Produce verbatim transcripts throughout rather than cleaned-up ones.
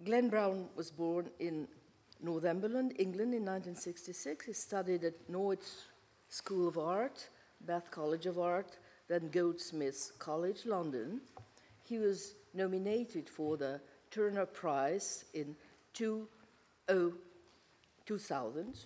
Glen Brown was born in Northumberland, England in nineteen sixty-six. He studied at Norwich School of Art, Bath College of Art, then Goldsmiths College, London. He was nominated for the Turner Prize in two thousand.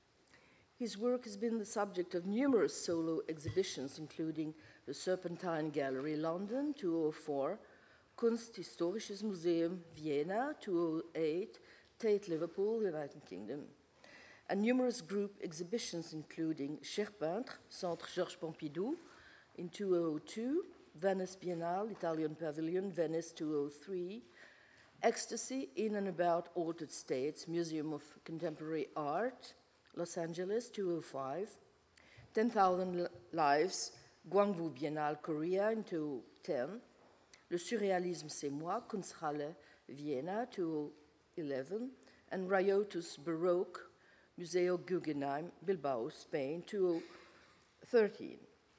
His work has been the subject of numerous solo exhibitions, including the Serpentine Gallery, London, two thousand four, Kunsthistorisches Museum, Vienna, two thousand eight, Tate, Liverpool, United Kingdom, and numerous group exhibitions, including Cher Peintre, Centre Georges Pompidou, in two thousand two, Venice Biennale, Italian Pavilion, Venice, two thousand three, Ecstasy, in and about Altered States, Museum of Contemporary Art, Los Angeles, two thousand five, ten thousand Lives, Gwangju Biennale, Korea, in two thousand ten, Le Surréalisme, C'est Moi, Kunsthalle, Vienna, two thousand eleven, and Riotous Baroque, Museo Guggenheim, Bilbao, Spain, two thousand thirteen.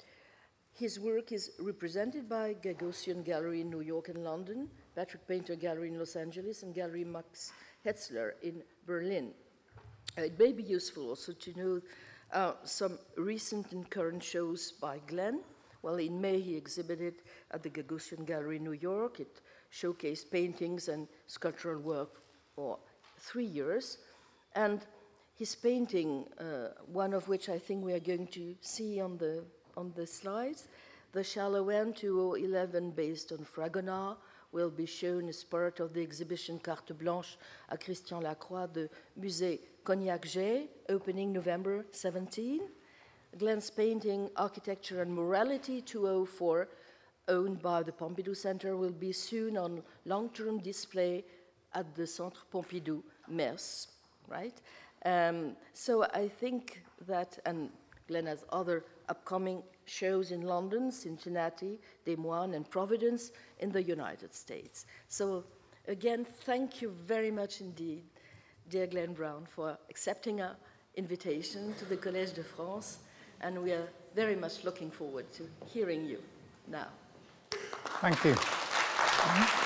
His work is represented by Gagosian Gallery in New York and London, Patrick Painter Gallery in Los Angeles, and Gallery Max Hetzler in Berlin. Uh, it may be useful also to know uh, some recent and current shows by Glen. Well, in May, he exhibited at the Gagosian Gallery in New York. It showcased paintings and sculptural work for three years. And his painting, uh, one of which I think we are going to see on the, on the slides, The Shallow End, two thousand eleven, based on Fragonard, will be shown as part of the exhibition Carte Blanche à Christian Lacroix, the Musée Cognac-Jay, opening November seventeenth. Glen's painting Architecture and Morality, two thousand four, owned by the Pompidou Center, will be soon on long-term display at the Centre Pompidou, Metz, right? Um, so I think that, and Glen has other upcoming shows in London, Cincinnati, Des Moines, and Providence in the United States. So again, thank you very much indeed, dear Glen Brown, for accepting our invitation to the Collège de France, and we are very much looking forward to hearing you now. Thank you. Mm-hmm.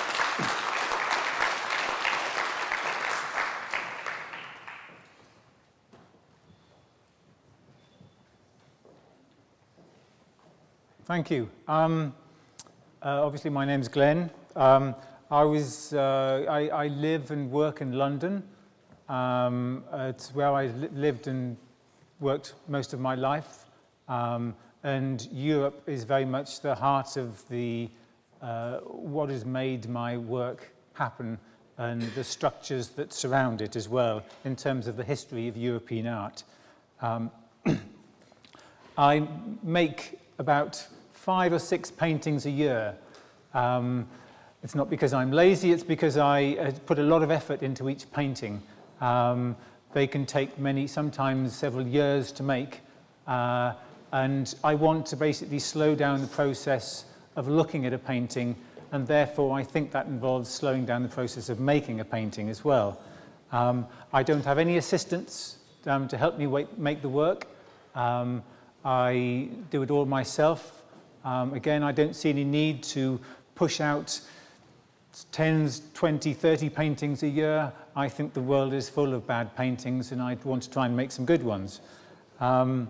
Thank you. Um, uh, obviously, my name's Glen. Um, I was uh, I, I live and work in London. Um, it's where I li- lived and worked most of my life. Um, and Europe is very much the heart of the uh, what has made my work happen, and the structures that surround it as well, in terms of the history of European art. Um, I make about five or six paintings a year. Um, it's not because I'm lazy, it's because I uh, put a lot of effort into each painting. Um, they can take many, sometimes several years to make, uh, and I want to basically slow down the process of looking at a painting, and therefore I think that involves slowing down the process of making a painting as well. Um, I don't have any assistants um, to help me wait, make the work. Um, I do it all myself. Um, again, I don't see any need to push out ten, twenty, thirty paintings a year. I think the world is full of bad paintings, and I want to try and make some good ones. Um,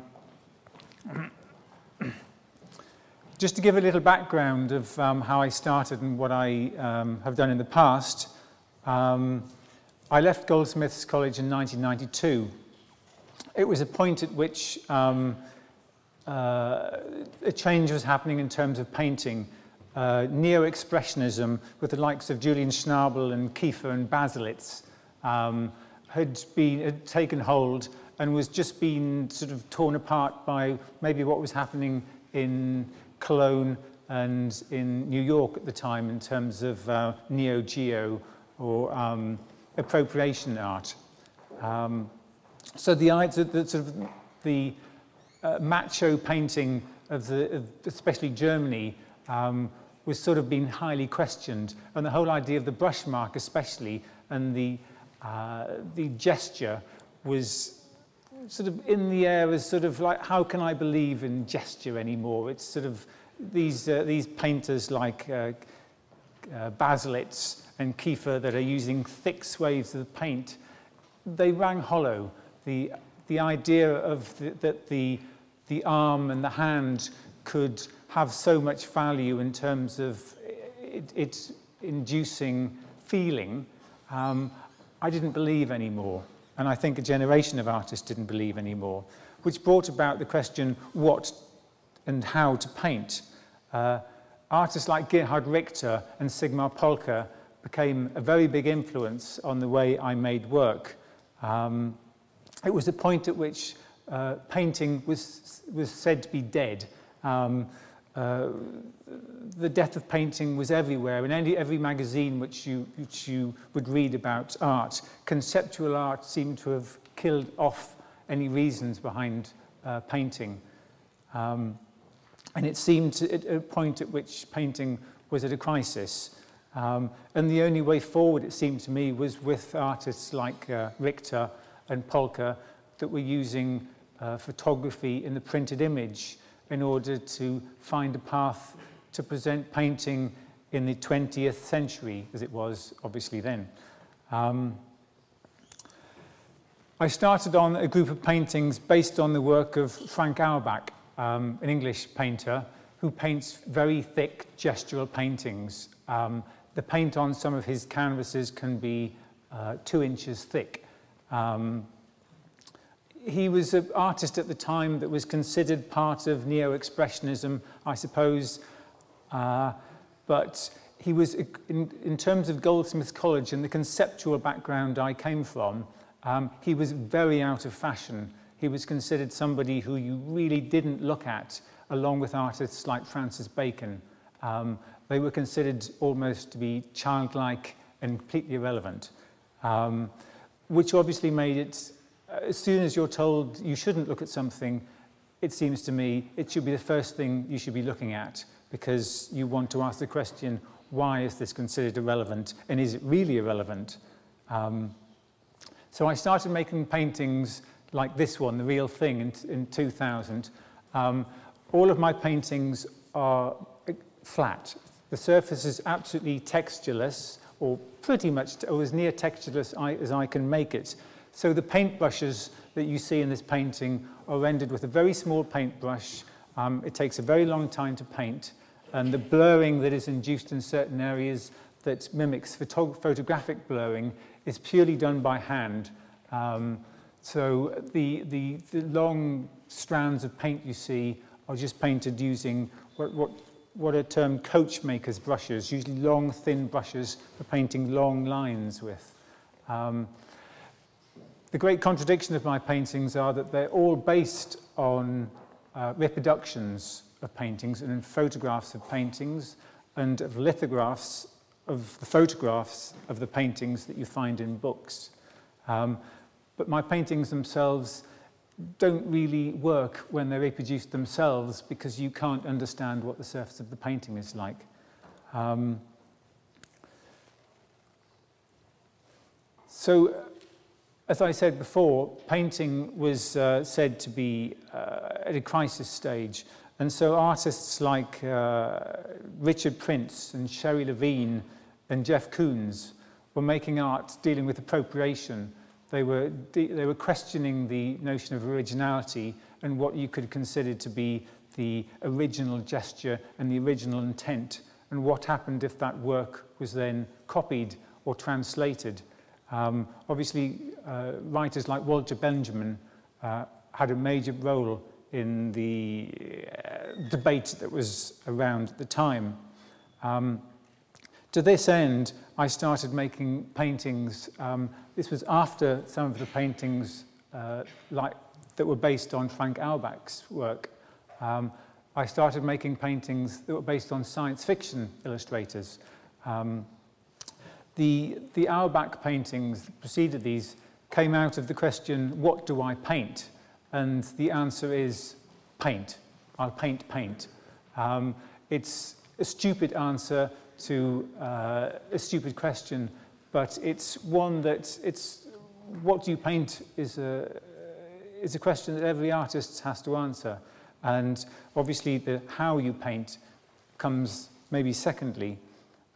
just to give a little background of um, how I started and what I um, have done in the past, um, I left Goldsmiths College in nineteen ninety-two. It was a point at which um, uh, a change was happening in terms of painting. Uh, Neo-expressionism, with the likes of Julian Schnabel and Kiefer and Baselitz, um, had been had taken hold and was just being sort of torn apart by maybe what was happening in Cologne and in New York at the time in terms of uh, Neo-Geo or um, appropriation art. Um, so the idea that sort of the uh, macho painting of the, of especially Germany, um, was sort of being highly questioned, and the whole idea of the brush mark especially, and the uh, the gesture was sort of in the air as sort of like, how can I believe in gesture anymore? It's sort of these uh, these painters like uh, uh, basalits and kiefer that are using thick swathes of paint, they rang hollow. The, the idea of the, that the, the arm and the hand could have so much value in terms of it, it inducing feeling, um, I didn't believe anymore. And I think a generation of artists didn't believe anymore, which brought about the question, what and how to paint. Uh, artists like Gerhard Richter and Sigmar Polke became a very big influence on the way I made work. Um, it was a point at which uh, painting was, was said to be dead. Um, uh, the death of painting was everywhere. In any, every magazine which you, which you would read about art, conceptual art seemed to have killed off any reasons behind uh, painting. Um, and it seemed to, at a point at which painting was at a crisis. Um, and the only way forward, it seemed to me, was with artists like uh, Richter and Polke that were using uh, photography in the printed image in order to find a path to present painting in the twentieth century, as it was obviously then. Um, I started on a group of paintings based on the work of Frank Auerbach, um, an English painter who paints very thick gestural paintings. Um, the paint on some of his canvases can be uh, two inches thick. Um, he was an artist at the time that was considered part of neo-expressionism, I suppose, uh, but he was, in, in terms of Goldsmiths College and the conceptual background I came from, um, he was very out of fashion. He was considered somebody who you really didn't look at, along with artists like Francis Bacon. Um, they were considered almost to be childlike and completely irrelevant, um, which obviously made it, as soon as you're told you shouldn't look at something, it seems to me it should be the first thing you should be looking at, because you want to ask the question, why is this considered irrelevant, and is it really irrelevant? Um, so I started making paintings like this one, The Real Thing, in, in two thousand. Um, all of my paintings are flat. The surface is absolutely textureless, or pretty much, or as near textureless as I can make it. So the paintbrushes that you see in this painting are rendered with a very small paintbrush. Um, it takes a very long time to paint, and the blurring that is induced in certain areas that mimics photo photographic blurring is purely done by hand. Um, so the, the, the long strands of paint you see are just painted using what, what, what are termed coachmaker's brushes, usually long, thin brushes for painting long lines with. Um, The great contradiction of my paintings are that they're all based on uh, reproductions of paintings and photographs of paintings and of lithographs of the photographs of the paintings that you find in books. Um, but my paintings themselves don't really work when they're reproduced themselves, because you can't understand what the surface of the painting is like. Um, so, as I said before, painting was uh, said to be uh, at a crisis stage. And so artists like uh, Richard Prince and Sherry Levine and Jeff Koons were making art dealing with appropriation. They were, they were questioning the notion of originality and what you could consider to be the original gesture and the original intent, and what happened if that work was then copied or translated. Um, obviously, uh, writers like Walter Benjamin uh, had a major role in the uh, debate that was around at the time. Um, to this end, I started making paintings. Um, this was after some of the paintings uh, like, that were based on Frank Auerbach's work. Um, I started making paintings that were based on science fiction illustrators. Um, The, the Auerbach paintings that preceded these came out of the question, what do I paint? And the answer is paint. I'll paint paint. Um, it's a stupid answer to uh, a stupid question, but it's one that, it's, what do you paint is a, is a question that every artist has to answer. And obviously the how you paint comes maybe secondly.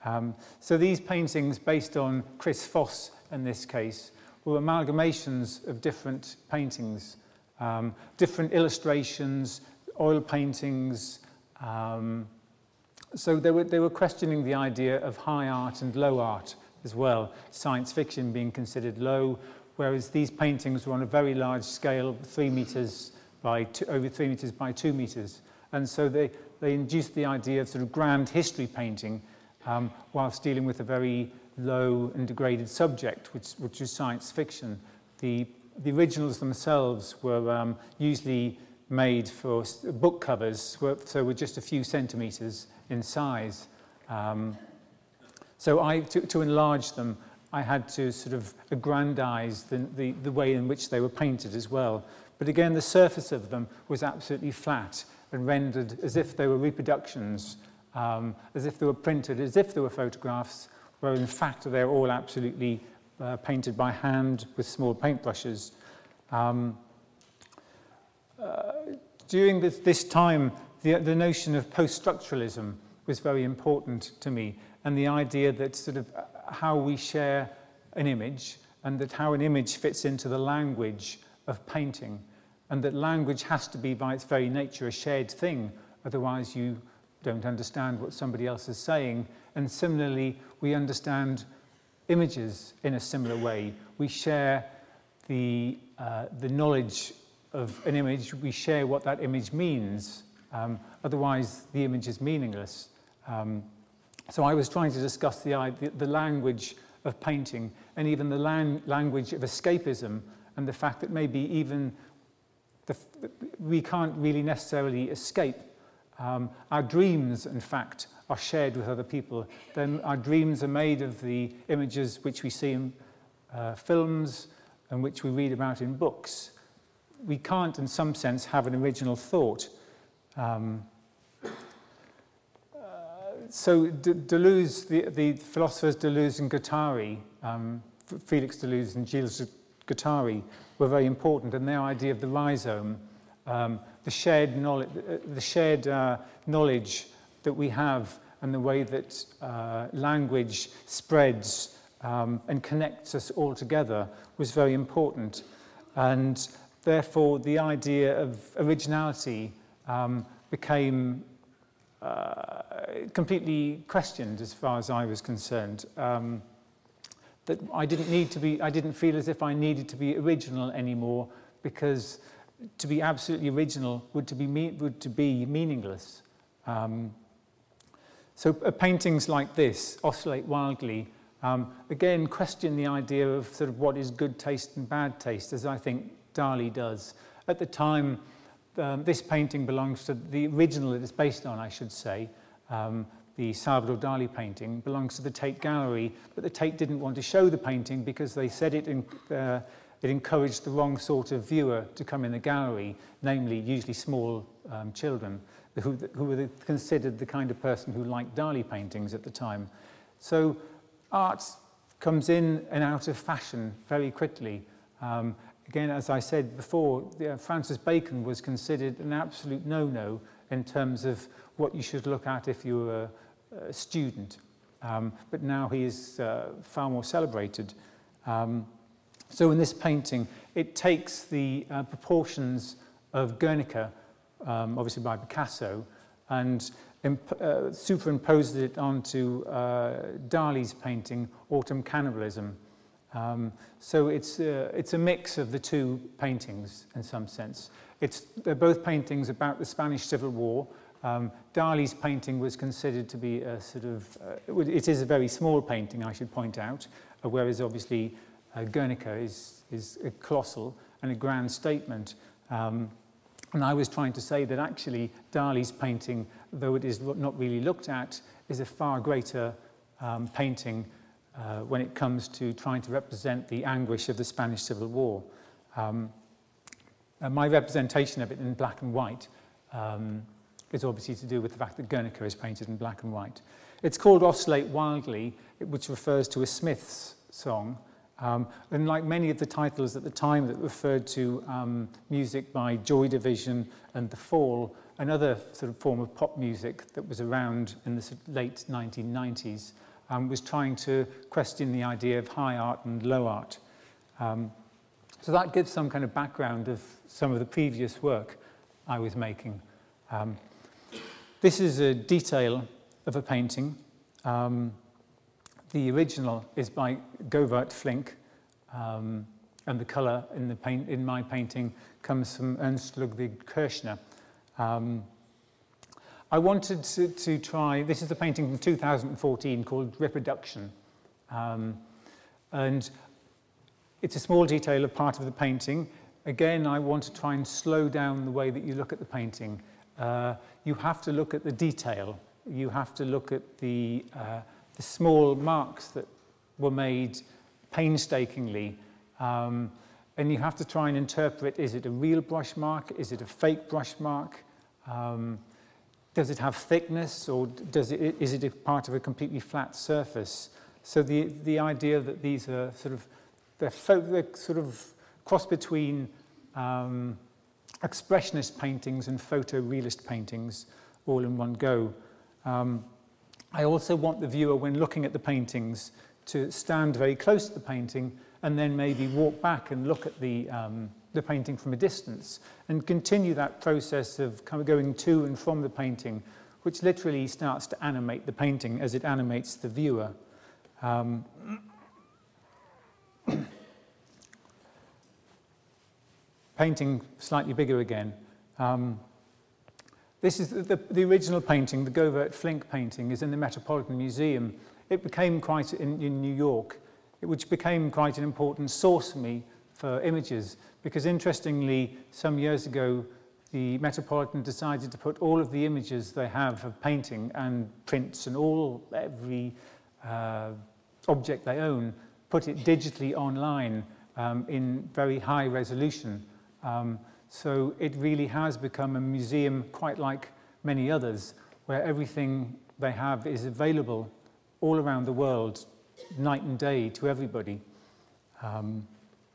Um, so these paintings, based on Chris Foss in this case, were amalgamations of different paintings, um, different illustrations, oil paintings. Um, so they were, they were questioning the idea of high art and low art as well, science fiction being considered low, whereas these paintings were on a very large scale, three meters by two, over three meters by two meters. And so they, they induced the idea of sort of grand history painting, um, whilst dealing with a very low and degraded subject, which, which is science fiction. The, the originals themselves were um, usually made for book covers, so were just a few centimeters in size. Um, so I, to, to enlarge them, I had to sort of aggrandize the, the, the way in which they were painted as well. But again, the surface of them was absolutely flat and rendered as if they were reproductions, um, as if they were printed, as if they were photographs, where in fact they're all absolutely uh, painted by hand with small paintbrushes. Um, uh, during this, this time, the, the notion of post-structuralism was very important to me, and the idea that sort of how we share an image, and that how an image fits into the language of painting, and that language has to be by its very nature a shared thing, otherwise you don't understand what somebody else is saying. And similarly, we understand images in a similar way. We share the, uh, the knowledge of an image, we share what that image means, um, otherwise the image is meaningless. Um, so I was trying to discuss the, the, the language of painting, and even the lang language of escapism, and the fact that maybe even the, we can't really necessarily escape. Um, our dreams, in fact, are shared with other people. Then our dreams are made of the images which we see in uh, films and which we read about in books. We can't, in some sense, have an original thought. Um, uh, so De Deleuze, the, the philosophers Deleuze and Guattari, um, Felix Deleuze and Gilles Guattari, were very important, and their idea of the rhizome, um, the shared knowledge, the shared uh, knowledge that we have, and the way that uh, language spreads um, and connects us all together was very important. And therefore, the idea of originality um, became uh, completely questioned as far as I was concerned. Um, that I didn't need to be, I didn't feel as if I needed to be original anymore, because to be absolutely original would to be, me would to be meaningless. Um, so uh, paintings like this oscillate wildly. Um, again, question the idea of sort of what is good taste and bad taste, as I think Dali does. At the time, um, this painting belongs to the original it is based on, I should say. Um, the Salvador Dali painting belongs to the Tate Gallery, but the Tate didn't want to show the painting because they said it, in, uh, it encouraged the wrong sort of viewer to come in the gallery, namely usually small um, children, who, who were the, considered the kind of person who liked Dali paintings at the time. So art comes in and out of fashion very quickly. Um, again, as I said before, uh, Francis Bacon was considered an absolute no-no in terms of what you should look at if you were a, a student. Um, but now he is uh, far more celebrated. Um, so in this painting, it takes the uh, proportions of Guernica, um, obviously by Picasso, and uh, superimposes it onto uh, Dali's painting, Autumn Cannibalism. Um, so it's, uh, it's a mix of the two paintings in some sense. It's, they're both paintings about the Spanish Civil War. Um, Dali's painting was considered to be a sort of, uh, it is a very small painting, I should point out, uh, whereas obviously uh, Guernica is, is a colossal and a grand statement. Um, and I was trying to say that actually Dali's painting, though it is not really looked at, is a far greater um, painting uh, when it comes to trying to represent the anguish of the Spanish Civil War. Um, and my representation of it in black and white um, is obviously to do with the fact that Guernica is painted in black and white. It's called Oscillate Wildly, which refers to a Smiths song. Um, and like many of the titles at the time that referred to um, music by Joy Division and The Fall, another sort of form of pop music that was around in the late nineteen nineties, um, was trying to question the idea of high art and low art. Um, so that gives some kind of background of some of the previous work I was making. Um, this is a detail of a painting. Um, the original is by Govert Flinck, um, and the colour in, the paint, in my painting comes from Ernst Ludwig Kirchner. Um, I wanted to, to try, this is a painting from two thousand fourteen called Reproduction. Um, and it's a small detail of part of the painting. Again, I want to try and slow down the way that you look at the painting. Uh, you have to look at the detail. You have to look at the, uh, the small marks that were made painstakingly. Um, and you have to try and interpret, is it a real brush mark? Is it a fake brush mark? Um, does it have thickness, or does it, is it a part of a completely flat surface? So the, the idea that these are sort of, they're, they're sort of cross between um, expressionist paintings and photorealist paintings all in one go. Um, I also want the viewer, when looking at the paintings, to stand very close to the painting and then maybe walk back and look at the, um, the painting from a distance and continue that process of kind of going to and from the painting, which literally starts to animate the painting as it animates the viewer. Um, painting slightly bigger again. Um, this is the, the, the original painting, the Govert Flinck painting, is in the Metropolitan Museum. It became quite, in, in New York, which became quite an important source for me for images, because interestingly, some years ago, the Metropolitan decided to put all of the images they have of painting and prints and all, every uh, object they own, put it digitally online um, in very high resolution. Um, so it really has become a museum quite like many others, where everything they have is available all around the world, night and day, to everybody. Um,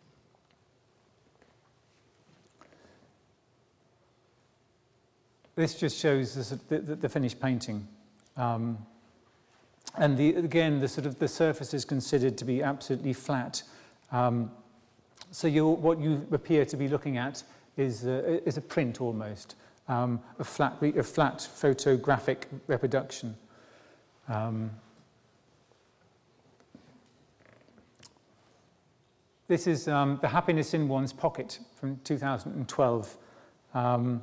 this just shows the, the, the finished painting. Um, and the, again, the, sort of, the surface is considered to be absolutely flat. Um, so you, what you appear to be looking at is a, is a print almost, um, a, flat, a flat photographic reproduction. Um, This is um, The Happiness in One's Pocket from two thousand twelve. Um,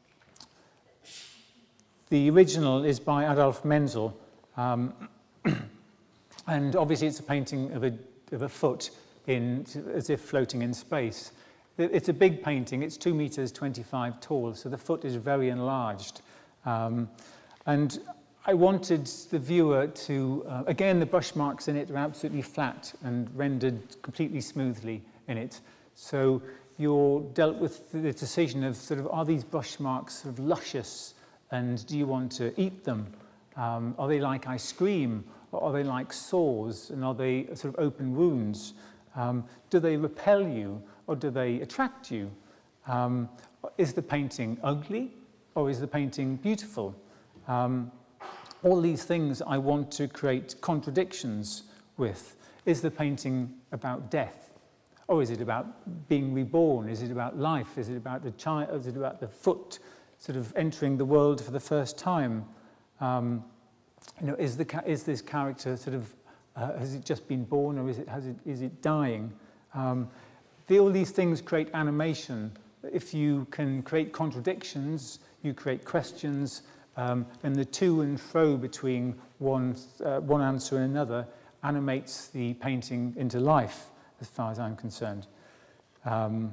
the original is by Adolf Menzel, um, and obviously it's a painting of a, of a foot in, as if floating in space. It's a big painting, it's two meters twenty-five tall, so the foot is very enlarged. Um, and I wanted the viewer to, uh, again, the brush marks in it are absolutely flat and rendered completely smoothly in it. So you're dealt with the decision of sort of, are these brush marks sort of luscious, and do you want to eat them? Um, are they like ice cream, or are they like sores, and are they sort of open wounds? Um, do they repel you, or do they attract you? Um, is the painting ugly, or is the painting beautiful? Um, All these things I want to create contradictions with. Is the painting about death? Or is it about being reborn? Is it about life? Is it about the child? Is it about the foot sort of entering the world for the first time? Um, you know, is the is this character sort of uh, has it just been born, or is it has it is it dying? Um, the, all these things create animation. If you can create contradictions, you create questions. Um, and the to and fro between one, uh, one answer and another animates the painting into life, as far as I'm concerned. Um,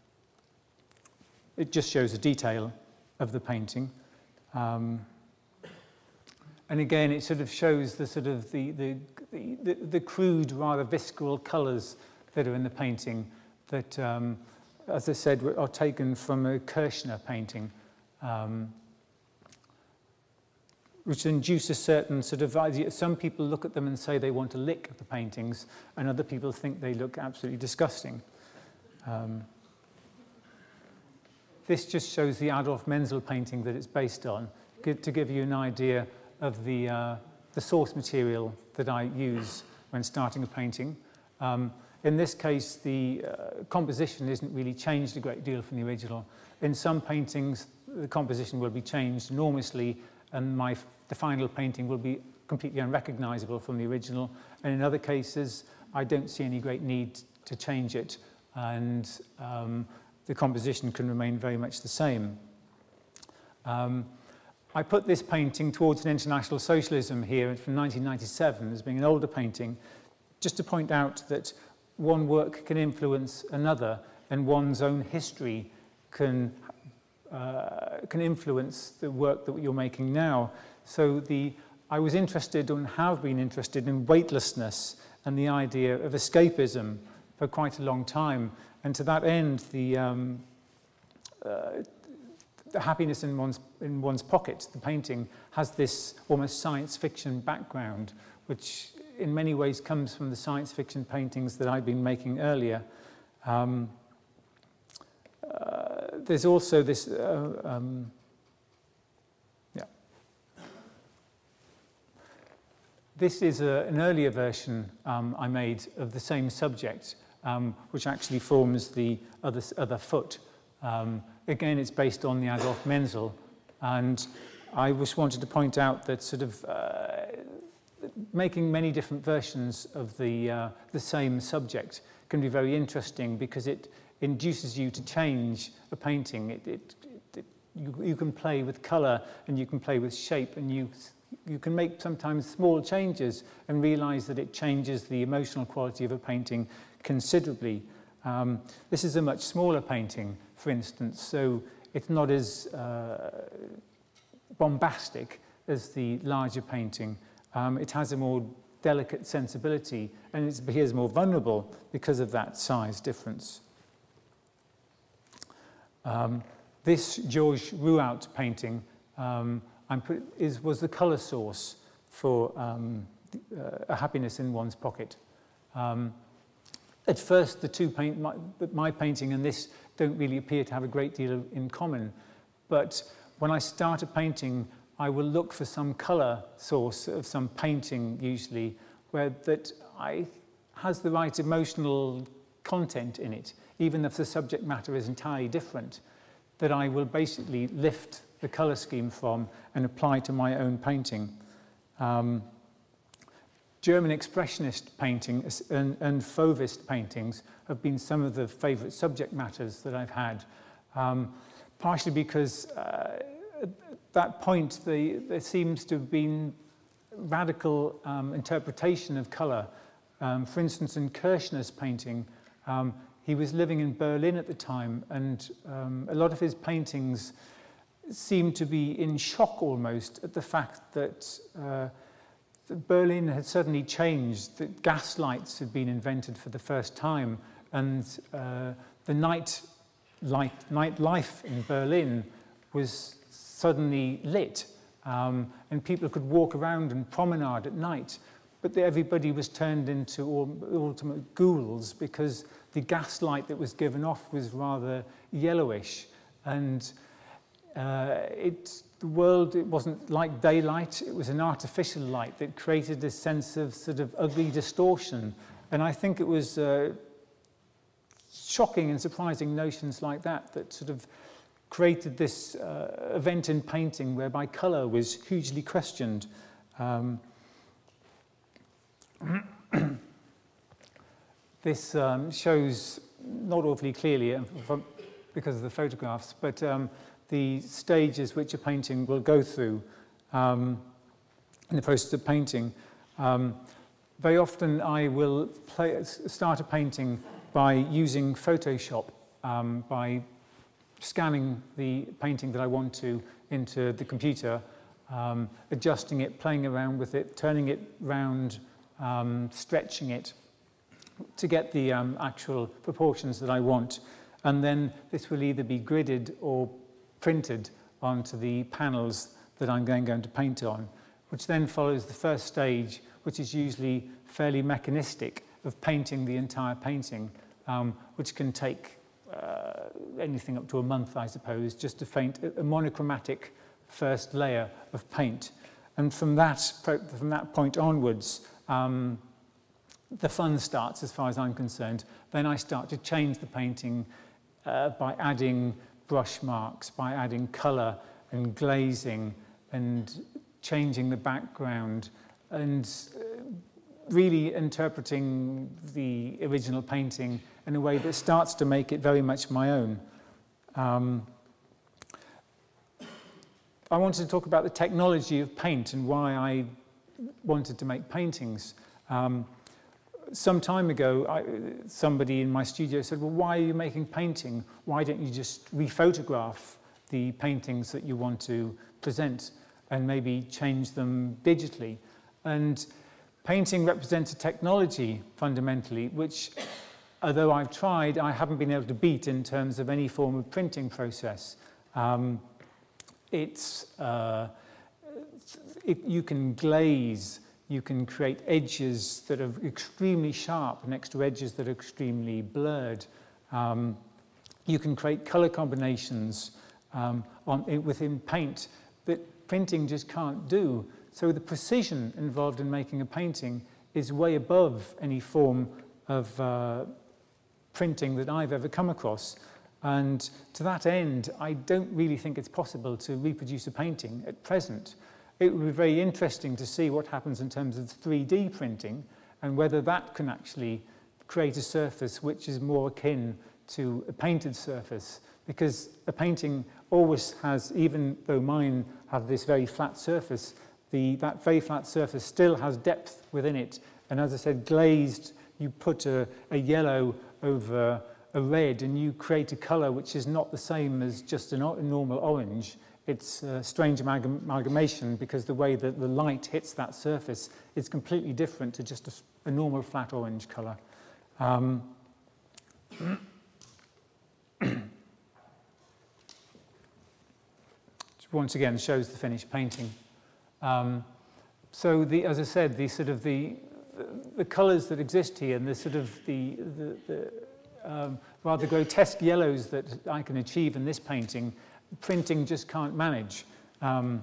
it just shows a detail of the painting. Um, and again, it sort of shows the sort of the, the, the, the crude, rather visceral colours that are in the painting that, um, as I said, are taken from a Kirchner painting. Um, which induce a certain sort of idea. Some people look at them and say they want to lick the paintings, and other people think they look absolutely disgusting. Um, this just shows the Adolf Menzel painting that it's based on, to give you an idea of the, uh, the source material that I use when starting a painting. Um, in this case, the uh, composition isn't really changed a great deal from the original. In some paintings, the composition will be changed enormously, and my, the final painting will be completely unrecognizable from the original. And in other cases, I don't see any great need to change it, and um, the composition can remain very much the same. Um, I put this painting Towards an International Socialism here from nineteen ninety-seven as being an older painting, just to point out that one work can influence another, and one's own history can, uh, can influence the work that you're making now. So the, I was interested and have been interested in weightlessness and the idea of escapism for quite a long time. And to that end, the, um, uh, the happiness in one's, in one's pocket, the painting, has this almost science fiction background, which in many ways comes from the science fiction paintings that I've been making earlier. Um, uh, there's also this, uh, um, yeah. This is a, an earlier version um, I made of the same subject, um, which actually forms the other, other foot. Um, again, it's based on the Adolf Menzel, and I just wanted to point out that sort of uh, making many different versions of the, uh, the same subject can be very interesting, because it induces you to change a painting. It, it, it, you, you can play with colour, and you can play with shape, and you, you can make sometimes small changes and realise that it changes the emotional quality of a painting considerably. Um, this is a much smaller painting, for instance, so it's not as uh, bombastic as the larger painting. Um, it has a more delicate sensibility, and it appears more vulnerable because of that size difference. Um, this Georges Rouault painting um, I'm put, is, was the colour source for um, uh, A Happiness in One's Pocket. Um, at first, the two paint, my, my painting and this don't really appear to have a great deal in common, but when I start a painting, I will look for some colour source of some painting, usually, where that I, has the right emotional content in it, even if the subject matter is entirely different, that I will basically lift the colour scheme from and apply to my own painting. Um, German Expressionist painting and, and Fauvist paintings have been some of the favourite subject matters that I've had, um, partially because uh, at that point the, there seems to have been radical um, interpretation of colour. Um, for instance, in Kirchner's painting, um, he was living in Berlin at the time, and um, a lot of his paintings seemed to be in shock almost at the fact that, uh, that Berlin had suddenly changed, that gas lights had been invented for the first time, and uh, the night, light, night life in Berlin was suddenly lit, um, and people could walk around and promenade at night, but the, everybody was turned into ultimate ghouls because the gas light that was given off was rather yellowish, and uh, it, the world, it wasn't like daylight, it was an artificial light that created a sense of sort of ugly distortion. And I think it was uh, shocking and surprising notions like that that sort of created this uh, event in painting whereby colour was hugely questioned. Um, this um, shows, not awfully clearly from, because of the photographs, but um, the stages which a painting will go through um, in the process of painting. Um, very often I will play, start a painting by using Photoshop, um, by scanning the painting that I want to into the computer, um, adjusting it, playing around with it, turning it round, um, stretching it to get the um, actual proportions that I want. And then this will either be gridded or printed onto the panels that I'm going, going to paint on, which then follows the first stage, which is usually fairly mechanistic, of painting the entire painting, um, which can take uh, anything up to a month, I suppose, just to paint a monochromatic first layer of paint. And from that, from that point onwards, um, the fun starts as far as I'm concerned. Then I start to change the painting uh, by adding brush marks, by adding colour and glazing and changing the background and really interpreting the original painting in a way that starts to make it very much my own. Um, I wanted to talk about the technology of paint and why I wanted to make paintings. Um, some time ago, I, somebody in my studio said, well, why are you making painting? Why don't you just rephotograph the paintings that you want to present and maybe change them digitally? And painting represents a technology, fundamentally, which, although I've tried, I haven't been able to beat in terms of any form of printing process. Um, it's, uh, it, you can glaze, you can create edges that are extremely sharp next to edges that are extremely blurred. Um, you can create color combinations um, on, within paint that printing just can't do. So the precision involved in making a painting is way above any form of uh, printing that I've ever come across. And to that end, I don't really think it's possible to reproduce a painting at present. It would be very interesting to see what happens in terms of three D printing and whether that can actually create a surface which is more akin to a painted surface. Because a painting always has, even though mine have this very flat surface, the, that very flat surface still has depth within it. And as I said, glazed, you put a, a yellow over a red and you create a colour which is not the same as just a normal orange. It's a strange amalgam amalgamation because the way that the light hits that surface is completely different to just a, a normal flat orange colour. Um, once again shows the finished painting. Um, so the, as I said, the sort of the, the, the colours that exist here and the sort of the, the, the um, rather grotesque yellows that I can achieve in this painting, printing just can't manage. Um,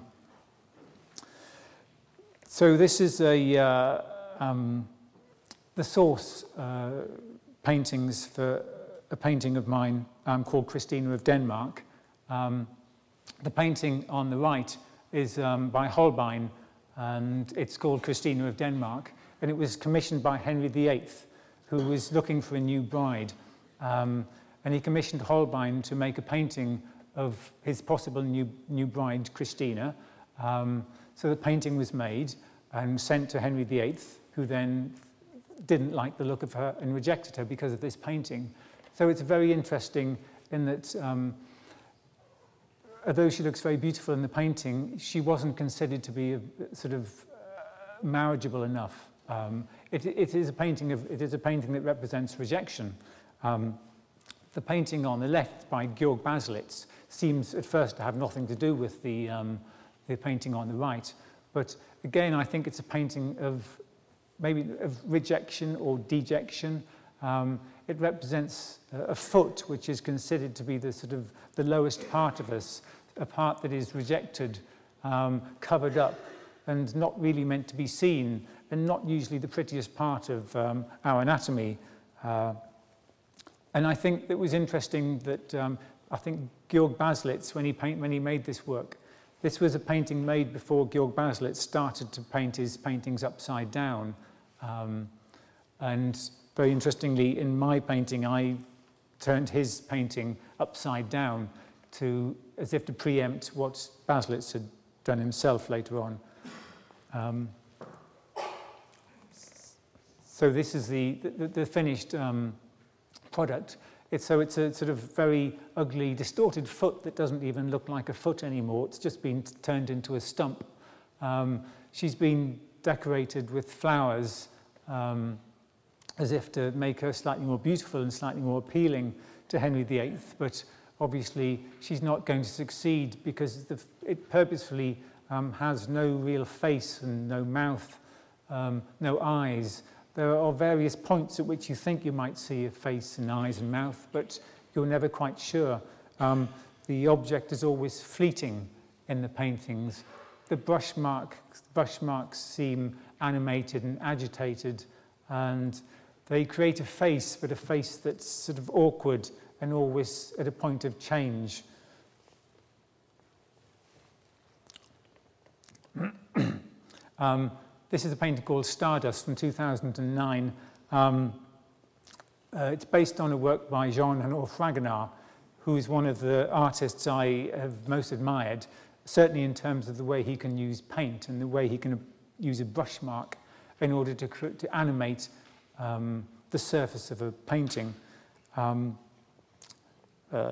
so this is a, uh, um, the source uh, paintings for a painting of mine um, called Christina of Denmark. Um, the painting on the right is um, by Holbein, and it's called Christina of Denmark, and it was commissioned by Henry the Eighth, who was looking for a new bride. Um, and he commissioned Holbein to make a painting of his possible new, new bride, Christina. Um, so the painting was made and sent to Henry the Eighth, who then didn't like the look of her and rejected her because of this painting. So it's very interesting in that um, although she looks very beautiful in the painting, she wasn't considered to be a, sort of uh, marriageable enough. Um, it, it is a painting of it is a painting that represents rejection. Um, the painting on the left by Georg Baselitz seems at first to have nothing to do with the um, the painting on the right, but again, I think it's a painting of maybe of rejection or dejection. Um, it represents a, a foot, which is considered to be the sort of the lowest part of us, a part that is rejected, um, covered up, and not really meant to be seen, and not usually the prettiest part of um, our anatomy. Uh, and I think it was interesting that um, I think Georg Baselitz, when he paint, when he made this work, this was a painting made before Georg Baselitz started to paint his paintings upside down. Um, and very interestingly, in my painting, I turned his painting upside down to, as if to preempt what Baselitz had done himself later on. Um, so this is the, the, the finished um, product. It's, so it's a sort of very ugly, distorted foot that doesn't even look like a foot anymore. It's just been turned into a stump. Um, she's been decorated with flowers um, as if to make her slightly more beautiful and slightly more appealing to Henry the Eighth, but obviously she's not going to succeed because the, it purposefully um, has no real face and no mouth, um, no eyes. There are various points at which you think you might see a face and eyes and mouth, but you're never quite sure. Um, the object is always fleeting in the paintings, the brush mark, brush marks seem animated and agitated, and they create a face, but a face that's sort of awkward and always at a point of change. um, this is a painting called Stardust from two thousand nine. Um, uh, it's based on a work by Jean-Henri Fragonard, who is one of the artists I have most admired, certainly in terms of the way he can use paint and the way he can use a brush mark in order to, to animate um, the surface of a painting. Um, uh,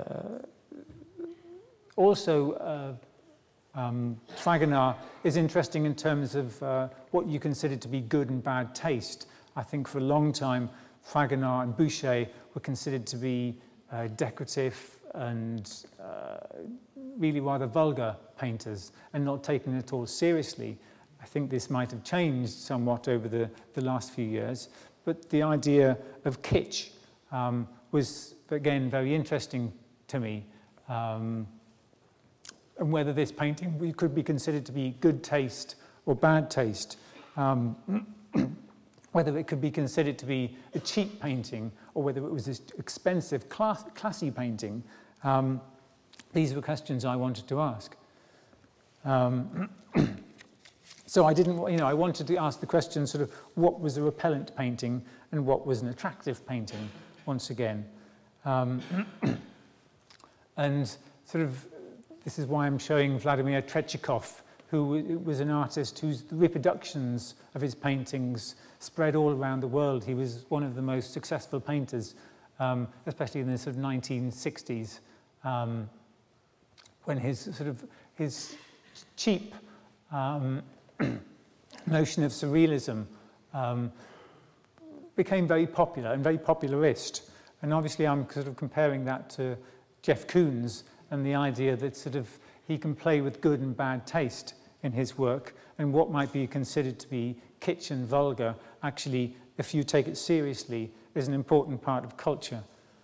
also, uh, um, Fragonard is interesting in terms of uh, what you consider to be good and bad taste. I think for a long time, Fragonard and Boucher were considered to be uh, decorative and uh, really rather vulgar painters and not taken at all seriously. I think this might have changed somewhat over the, the last few years, but the idea of kitsch um, was, again, very interesting to me. Um, and whether this painting could be considered to be good taste or bad taste, um, whether it could be considered to be a cheap painting or whether it was this expensive, class, classy painting, um, these were questions I wanted to ask. Um, so I didn't, you know, I wanted to ask the question sort of what was a repellent painting and what was an attractive painting, once again. Um, and sort of, this is why I'm showing Vladimir Tretiakov, who was an artist whose reproductions of his paintings spread all around the world. He was one of the most successful painters, um, especially in the sort of nineteen sixties, um, when his sort of his cheap um, notion of surrealism um, became very popular and very popularist. And obviously, I'm sort of comparing that to Jeff Koons and the idea that sort of he can play with good and bad taste in his work, and what might be considered to be kitsch and vulgar, actually, if you take it seriously, is an important part of culture.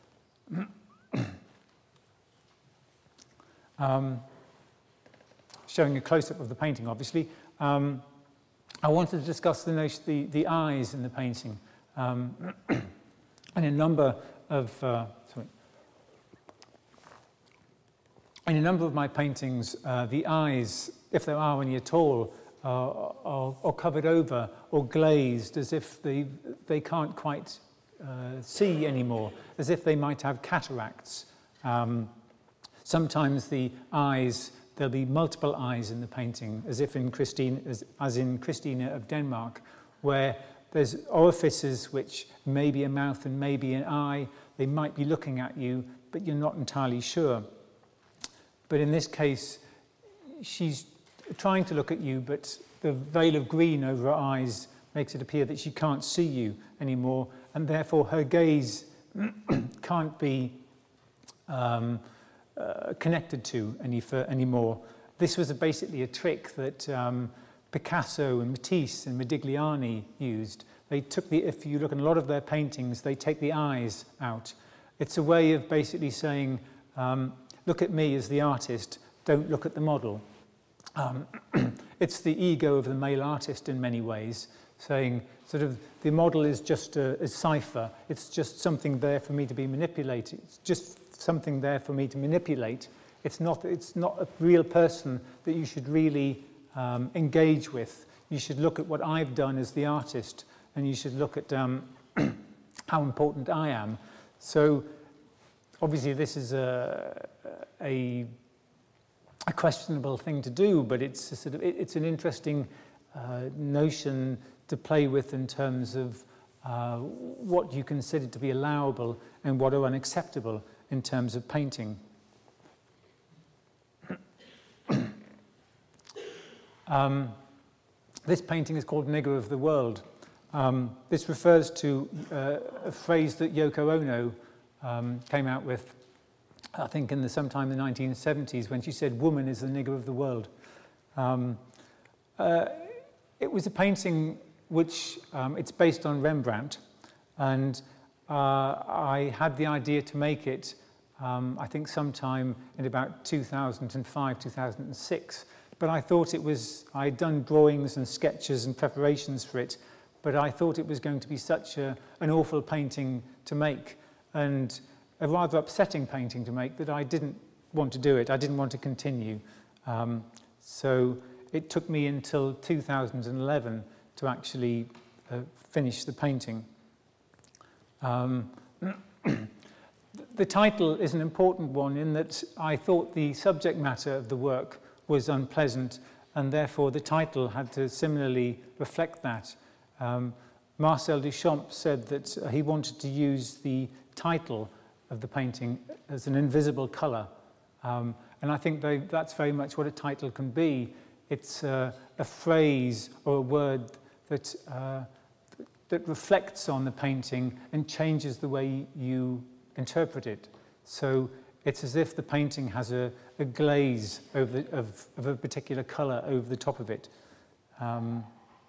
um, showing a close-up of the painting, obviously. Um, I wanted to discuss the, notion, the, the eyes in the painting. Um, and a number of, uh, sorry. In a number of my paintings, uh, the eyes, if there are any at all, uh, are, are covered over or glazed as if they, they can't quite uh, see anymore, as if they might have cataracts. Um, sometimes the eyes, there'll be multiple eyes in the painting, as if in Christine, as, as in Christina of Denmark, where there's orifices which may be a mouth and maybe an eye. They might be looking at you, but you're not entirely sure. But in this case, she's trying to look at you, but the veil of green over her eyes makes it appear that she can't see you anymore, and therefore her gaze can't be um, uh, connected to any for, anymore. This was a, basically a trick that um, Picasso and Matisse and Modigliani used. They took the, if you look at a lot of their paintings, they take the eyes out. It's a way of basically saying, um, look at me as the artist, don't look at the model. Um, it's the ego of the male artist in many ways, saying sort of the model is just a, a cipher, it's just something there for me to be manipulated, it's just something there for me to manipulate. It's not, it's not a real person that you should really um, engage with. You should look at what I've done as the artist, and you should look at um, how important I am. So obviously this is a, a, a questionable thing to do, but it's a sort of, it, it's an interesting uh, notion to play with in terms of uh, what you consider to be allowable and what are unacceptable in terms of painting. um, this painting is called Nigger of the World. Um, this refers to uh, a phrase that Yoko Ono um, came out with, I think in the sometime in the nineteen seventies, when she said, "Woman is the nigger of the world." Um, uh, it was a painting which, um, it's based on Rembrandt, and uh, I had the idea to make it, um, I think sometime in about two thousand five, two thousand six, but I thought it was, I'd done drawings and sketches and preparations for it, but I thought it was going to be such a, an awful painting to make, and a rather upsetting painting to make, that I didn't want to do it. I didn't want to continue. Um, so it took me until two thousand eleven to actually uh, finish the painting. Um, the title is an important one in that I thought the subject matter of the work was unpleasant, and therefore the title had to similarly reflect that. Um, Marcel Duchamp said that uh, he wanted to use the title of the painting as an invisible colour. Um, and I think they, that's very much what a title can be. It's uh, a phrase or a word that, uh, that reflects on the painting and changes the way you interpret it. So it's as if the painting has a, a glaze over the, of, of a particular colour over the top of it. Um,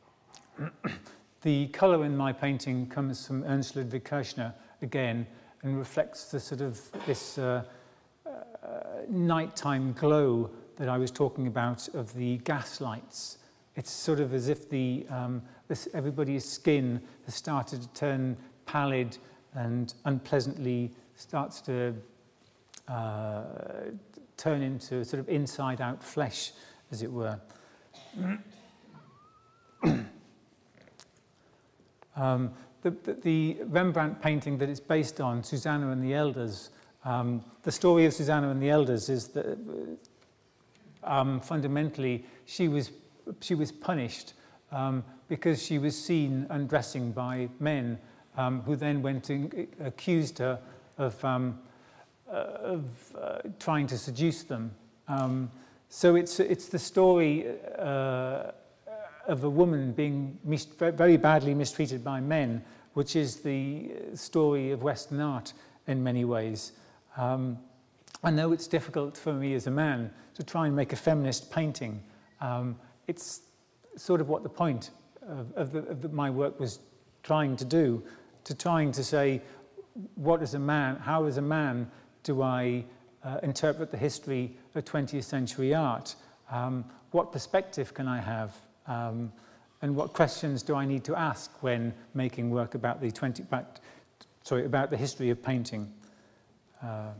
the colour in my painting comes from Ernst Ludwig Kirchner again, and reflects the sort of this uh, uh, nighttime glow that I was talking about of the gas lights. It's sort of as if the um, this, everybody's skin has started to turn pallid and unpleasantly starts to uh, turn into sort of inside-out flesh, as it were. um, The, the, the Rembrandt painting that it's based on, Susanna and the Elders, um, the story of Susanna and the Elders is that um, fundamentally she was, she was punished um, because she was seen undressing by men um, who then went and accused her of, um, uh, of uh, trying to seduce them. Um, so it's, it's the story uh, of a woman being mis- very badly mistreated by men, which is the story of Western art in many ways. Um, I know it's difficult for me as a man to try and make a feminist painting. Um, it's sort of what the point of, of, the, of the, my work was trying to do, to trying to say, what is a man, how as a man do I uh, interpret the history of twentieth century art? Um, what perspective can I have? Um, and what questions do I need to ask when making work about the twenty, about, sorry, about the history of painting? Uh,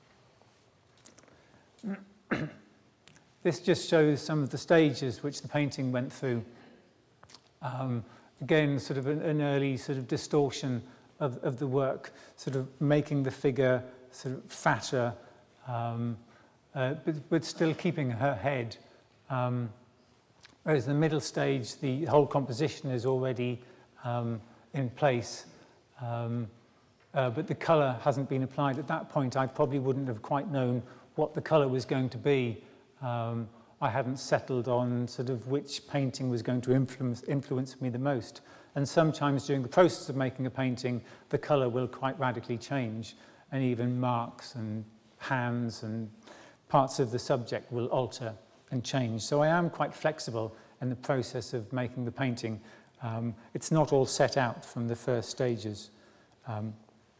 this just shows some of the stages which the painting went through. Um, again, sort of an, an early sort of distortion of, of the work, sort of making the figure sort of fatter, um, uh, but, but still keeping her head. Um, Whereas the middle stage, the whole composition is already um, in place, um, uh, but the colour hasn't been applied. At that point, I probably wouldn't have quite known what the colour was going to be. Um, I hadn't settled on sort of which painting was going to influence, influence me the most. And sometimes during the process of making a painting, the colour will quite radically change, and even marks and hands and parts of the subject will alter and change. So I am quite flexible in the process of making the painting. Um, it's not all set out from the first stages. Um,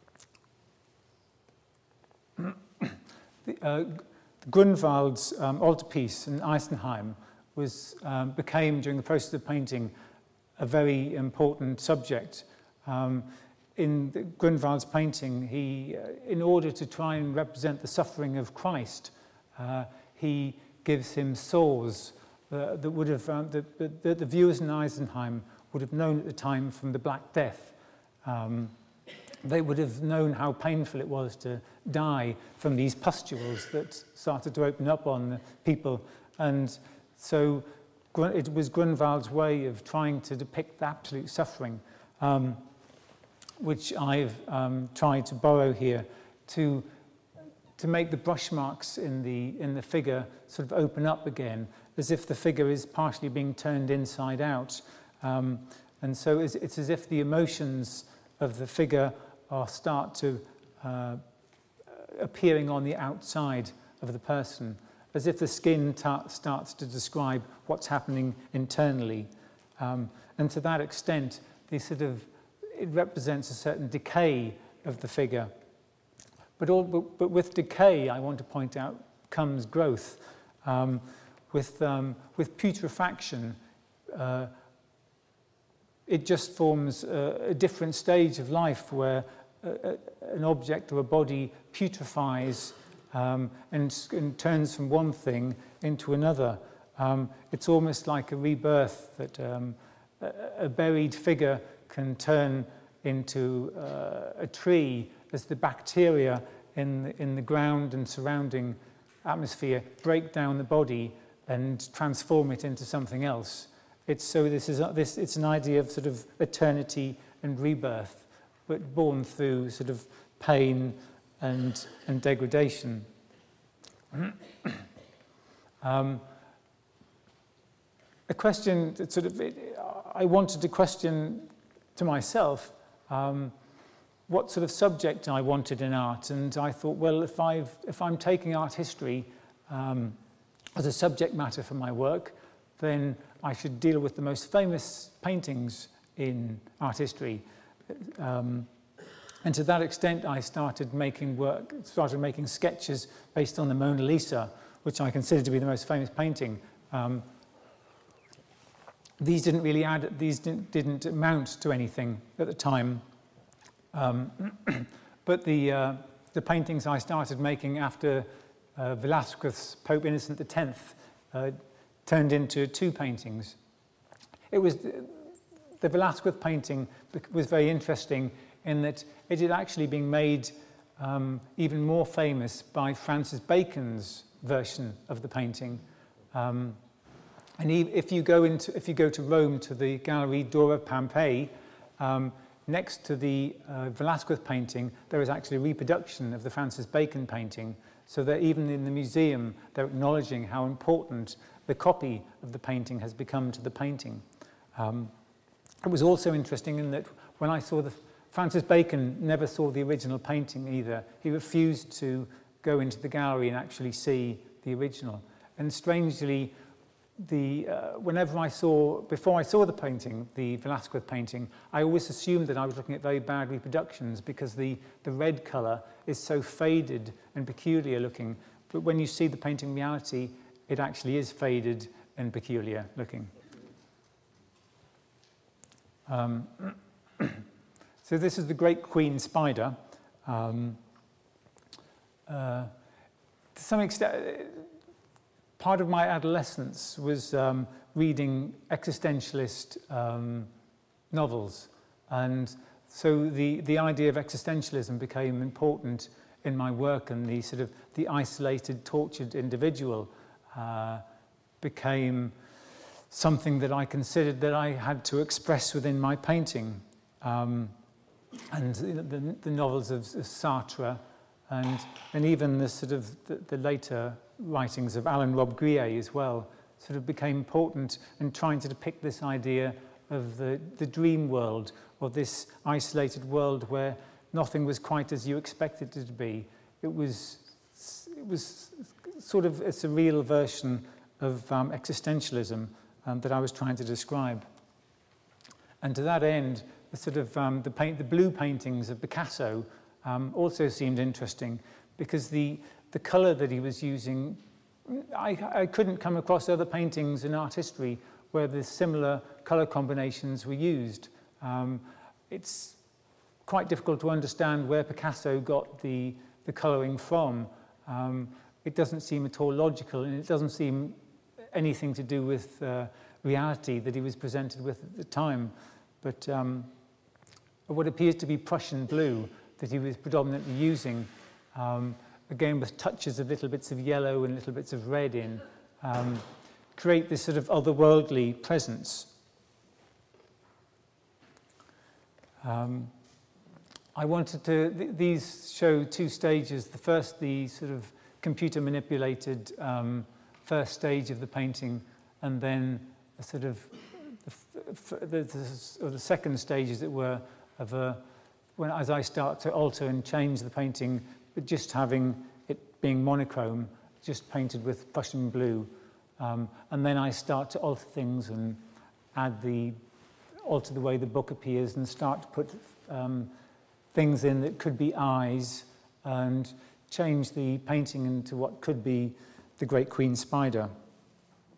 the, uh, Grunwald's um, altarpiece in Eisenheim was, um, became, during the process of painting, a very important subject. Um, in the, Grunwald's painting, he, uh, in order to try and represent the suffering of Christ, uh, he gives him sores uh, that would have, um, the, the, the viewers in Eisenheim would have known at the time from the Black Death. Um, they would have known how painful it was to die from these pustules that started to open up on the people. And so it was Grunwald's way of trying to depict the absolute suffering, um, which I've um, tried to borrow here to to make the brush marks in the, in the figure sort of open up again, as if the figure is partially being turned inside out. Um, and so it's, it's as if the emotions of the figure are start to uh, appearing on the outside of the person, as if the skin ta- starts to describe what's happening internally. Um, and to that extent, the sort of, it represents a certain decay of the figure. But, all, but, but with decay, I want to point out, comes growth. Um, with, um, with putrefaction, uh, it just forms a, a different stage of life where a, a, an object or a body putrefies um, and, and turns from one thing into another. Um, it's almost like a rebirth, that um, a, a buried figure can turn into uh, a tree as the bacteria in the, in the ground and surrounding atmosphere break down the body and transform it into something else. It's so this is a, this it's an idea of sort of eternity and rebirth, but born through sort of pain and and degradation. um, a question that sort of it, I wanted to question to myself um, what sort of subject I wanted in art, and I thought, well, if I've if I'm taking art history um, as a subject matter for my work, then I should deal with the most famous paintings in art history. Um, and to that extent, I started making work, started making sketches based on the Mona Lisa, which I consider to be the most famous painting. Um, these didn't really add, these didn't, didn't amount to anything at the time. Um, but the, uh, the paintings I started making after uh, Velázquez's Pope Innocent the Tenth uh, turned into two paintings. It was the Velázquez painting was very interesting in that it had actually been made um, even more famous by Francis Bacon's version of the painting. Um, and he, if you go into if you go to Rome to the Gallery Dora Pompei, um, next to the uh, Velázquez painting, there is actually a reproduction of the Francis Bacon painting. So that even in the museum, they're acknowledging how important the copy of the painting has become to the painting. Um, it was also interesting in that when I saw the Francis Bacon never saw the original painting either. He refused to go into the gallery and actually see the original. And strangely, the uh, whenever I saw before I saw the painting, the Velázquez painting, I always assumed that I was looking at very bad reproductions because the the red color is so faded and peculiar looking. But when you see the painting in reality, it actually is faded and peculiar looking. Um, so this is the Great Queen Spider. Um, uh, to some extent, part of my adolescence was um, reading existentialist um, novels. And so the, the idea of existentialism became important in my work, and the sort of the isolated, tortured individual uh, became something that I considered that I had to express within my painting. Um, and the, the novels of, of Sartre, and, and even the sort of the, the later writings of Alan Robbe-Grillet as well, sort of became important in trying to depict this idea of the, the dream world, or this isolated world where nothing was quite as you expected it to be. It was, it was sort of a surreal version of um, existentialism um, that I was trying to describe. And to that end, the sort of um, the, paint, the blue paintings of Picasso um, also seemed interesting, because the the colour that he was using, I, I couldn't come across other paintings in art history where the similar colour combinations were used. Um, it's quite difficult to understand where Picasso got the, the colouring from. Um, it doesn't seem at all logical, and it doesn't seem anything to do with uh, reality that he was presented with at the time. But um, what appears to be Prussian blue that he was predominantly using, um, again with touches of little bits of yellow and little bits of red in, um, create this sort of otherworldly presence. Um, I wanted to, th these show two stages. The first, the sort of computer manipulated um, first stage of the painting, and then a sort of the, the, the, or the second stage, as it were, of a, when as I start to alter and change the painting, but just having it being monochrome, just painted with Prussian blue, um, and then I start to alter things and add the alter the way the book appears and start to put um, things in that could be eyes, and change the painting into what could be the Great Queen Spider.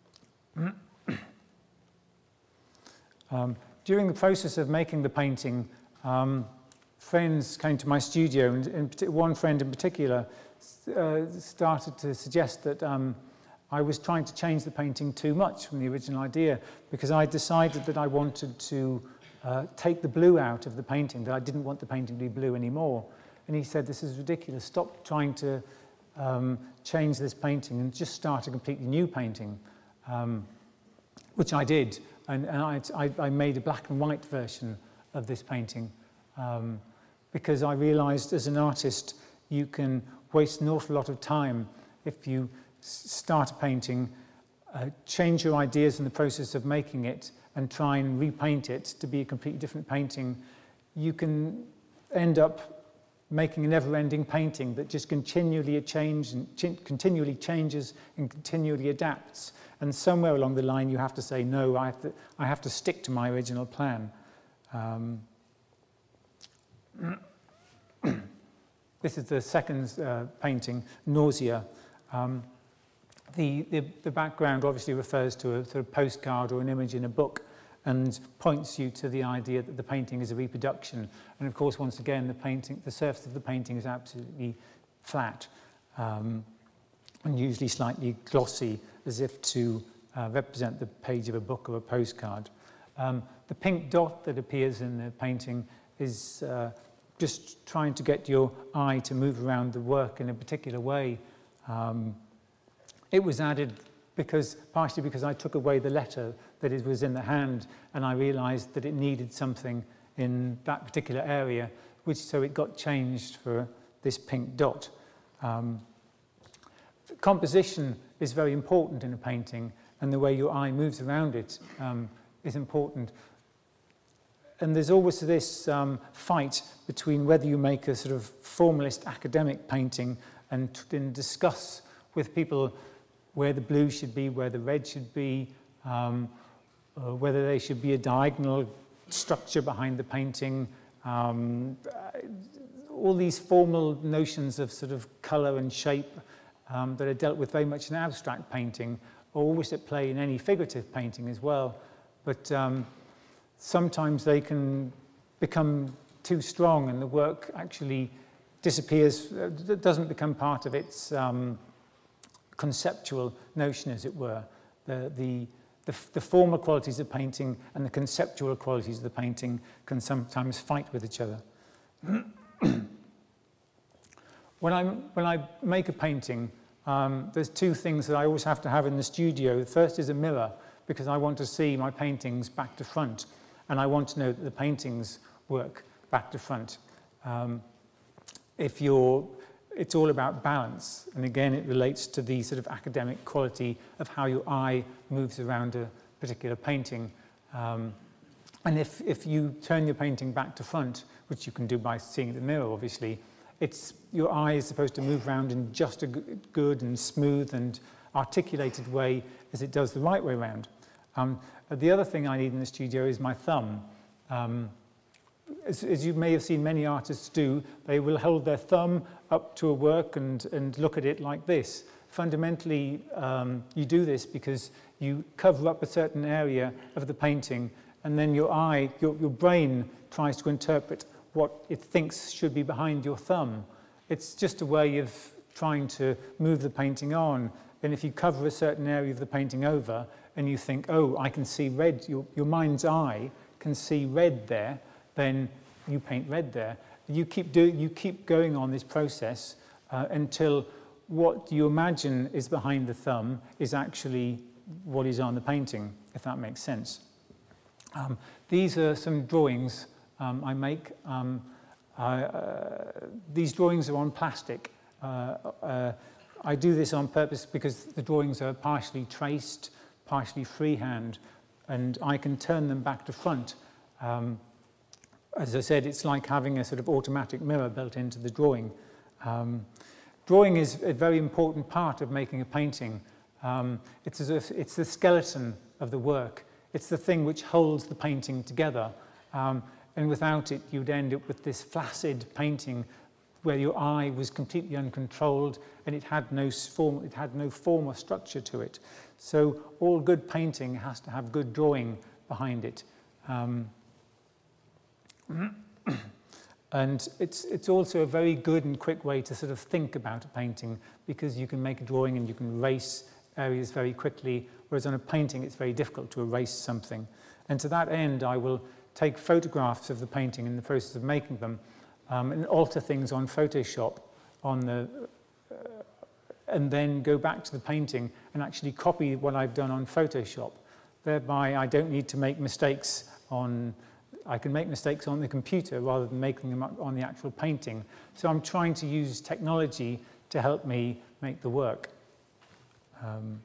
um, during the process of making the painting, um, friends came to my studio, and in, one friend in particular uh, started to suggest that um, I was trying to change the painting too much from the original idea, because I decided that I wanted to uh, take the blue out of the painting, that I didn't want the painting to be blue anymore. And he said, "This is ridiculous, stop trying to um, change this painting and just start a completely new painting," um, which I did. And, and I, I, I made a black and white version of this painting um, because I realized as an artist you can waste an awful lot of time if you start a painting, uh, change your ideas in the process of making it, and try and repaint it to be a completely different painting. You can end up making a never-ending painting that just continually change and ch continually changes and continually adapts. And somewhere along the line, you have to say, no, I have to, I have to stick to my original plan. Um, this is the second uh, painting, Nausea. Um, The, the, the background obviously refers to a sort of postcard or an image in a book and points you to the idea that the painting is a reproduction. And of course, once again, the painting, the surface of the painting is absolutely flat um, and usually slightly glossy, as if to uh, represent the page of a book or a postcard. Um, the pink dot that appears in the painting is uh, just trying to get your eye to move around the work in a particular way. Um, It was added because, partially because I took away the letter that it was in the hand, and I realized that it needed something in that particular area, which so it got changed for this pink dot. Um, composition is very important in a painting, and the way your eye moves around it um, is important. And there's always this um, fight between whether you make a sort of formalist academic painting and, and discuss with people where the blue should be, where the red should be, um, uh, whether there should be a diagonal structure behind the painting. Um, all these formal notions of sort of colour and shape um, that are dealt with very much in abstract painting are always at play in any figurative painting as well. But um, sometimes they can become too strong and the work actually disappears, uh, doesn't become part of its um, conceptual notion, as it were. The, the, the, the formal qualities of painting and the conceptual qualities of the painting can sometimes fight with each other. when, I'm, when I make a painting, um, there's two things that I always have to have in the studio. The first is a mirror, because I want to see my paintings back to front, and I want to know that the paintings work back to front. Um, if you're It's all about balance, and again it relates to the sort of academic quality of how your eye moves around a particular painting. Um, and if, if you turn your painting back to front, which you can do by seeing the mirror obviously, it's, your eye is supposed to move around in just a good and smooth and articulated way as it does the right way around. Um, the other thing I need in the studio is my thumb. Um, As, as you may have seen many artists do, they will hold their thumb up to a work and, and look at it like this. Fundamentally, um, you do this because you cover up a certain area of the painting, and then your eye, your, your brain tries to interpret what it thinks should be behind your thumb. It's just a way of trying to move the painting on. And if you cover a certain area of the painting over and you think, oh, I can see red, your, your mind's eye can see red there, then you paint red there. You keep, do, you keep going on this process uh, until what you imagine is behind the thumb is actually what is on the painting, if that makes sense. Um, these are some drawings um, I make. Um, I, uh, these drawings are on plastic. Uh, uh, I do this on purpose because the drawings are partially traced, partially freehand, and I can turn them back to front. Um, As I said, it's like having a sort of automatic mirror built into the drawing. Um, drawing is a very important part of making a painting. Um, it's, as if it's the skeleton of the work. It's the thing which holds the painting together. Um, and without it, you'd end up with this flaccid painting where your eye was completely uncontrolled and it had no form, it had no form or structure to it. So all good painting has to have good drawing behind it. Um, and it's, it's also a very good and quick way to sort of think about a painting, because you can make a drawing and you can erase areas very quickly, whereas on a painting it's very difficult to erase something. And to that end, I will take photographs of the painting in the process of making them, um, and alter things on Photoshop on the, uh, and then go back to the painting and actually copy what I've done on Photoshop. Thereby, I don't need to make mistakes on, I can make mistakes on the computer rather than making them up on the actual painting. So I'm trying to use technology to help me make the work. Um,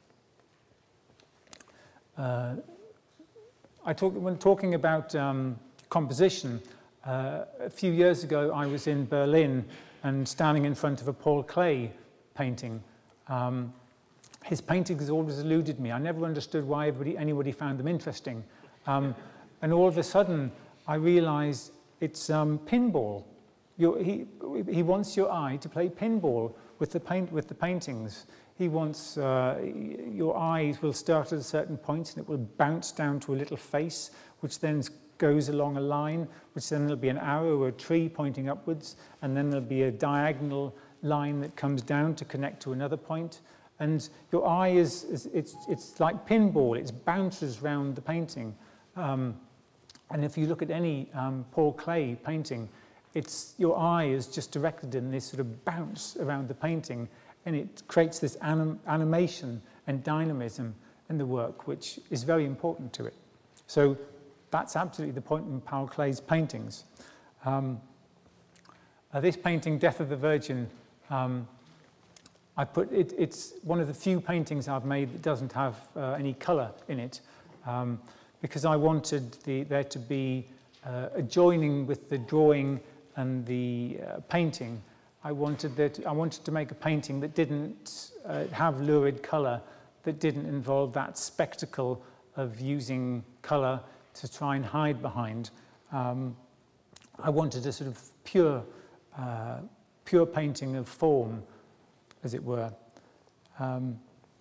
uh, I talk, when talking about um, composition, uh, a few years ago I was in Berlin and standing in front of a Paul Klee painting. Um, his paintings always eluded me. I never understood why everybody, anybody found them interesting. Um, and all of a sudden I realized it's um, pinball. You're, he, he wants your eye to play pinball with the, paint, with the paintings. He wants, uh, your eyes will start at a certain point and it will bounce down to a little face, which then goes along a line, which then there'll be an arrow or a tree pointing upwards, and then there'll be a diagonal line that comes down to connect to another point. And your eye is, is it's, it's like pinball, it bounces around the painting. Um, and if you look at any um, Paul Klee painting, it's, your eye is just directed in this sort of bounce around the painting, and it creates this anim animation and dynamism in the work, which is very important to it. So that's absolutely the point in Paul Klee's paintings. Um, uh, this painting, Death of the Virgin, um, I put it, it's one of the few paintings I've made that doesn't have uh, any colour in it, um, because I wanted the, there to be uh, a joining with the drawing and the uh, painting. I wanted, that, I wanted to make a painting that didn't uh, have lurid colour, that didn't involve that spectacle of using colour to try and hide behind. Um, I wanted a sort of pure, uh, pure painting of form, as it were. Um,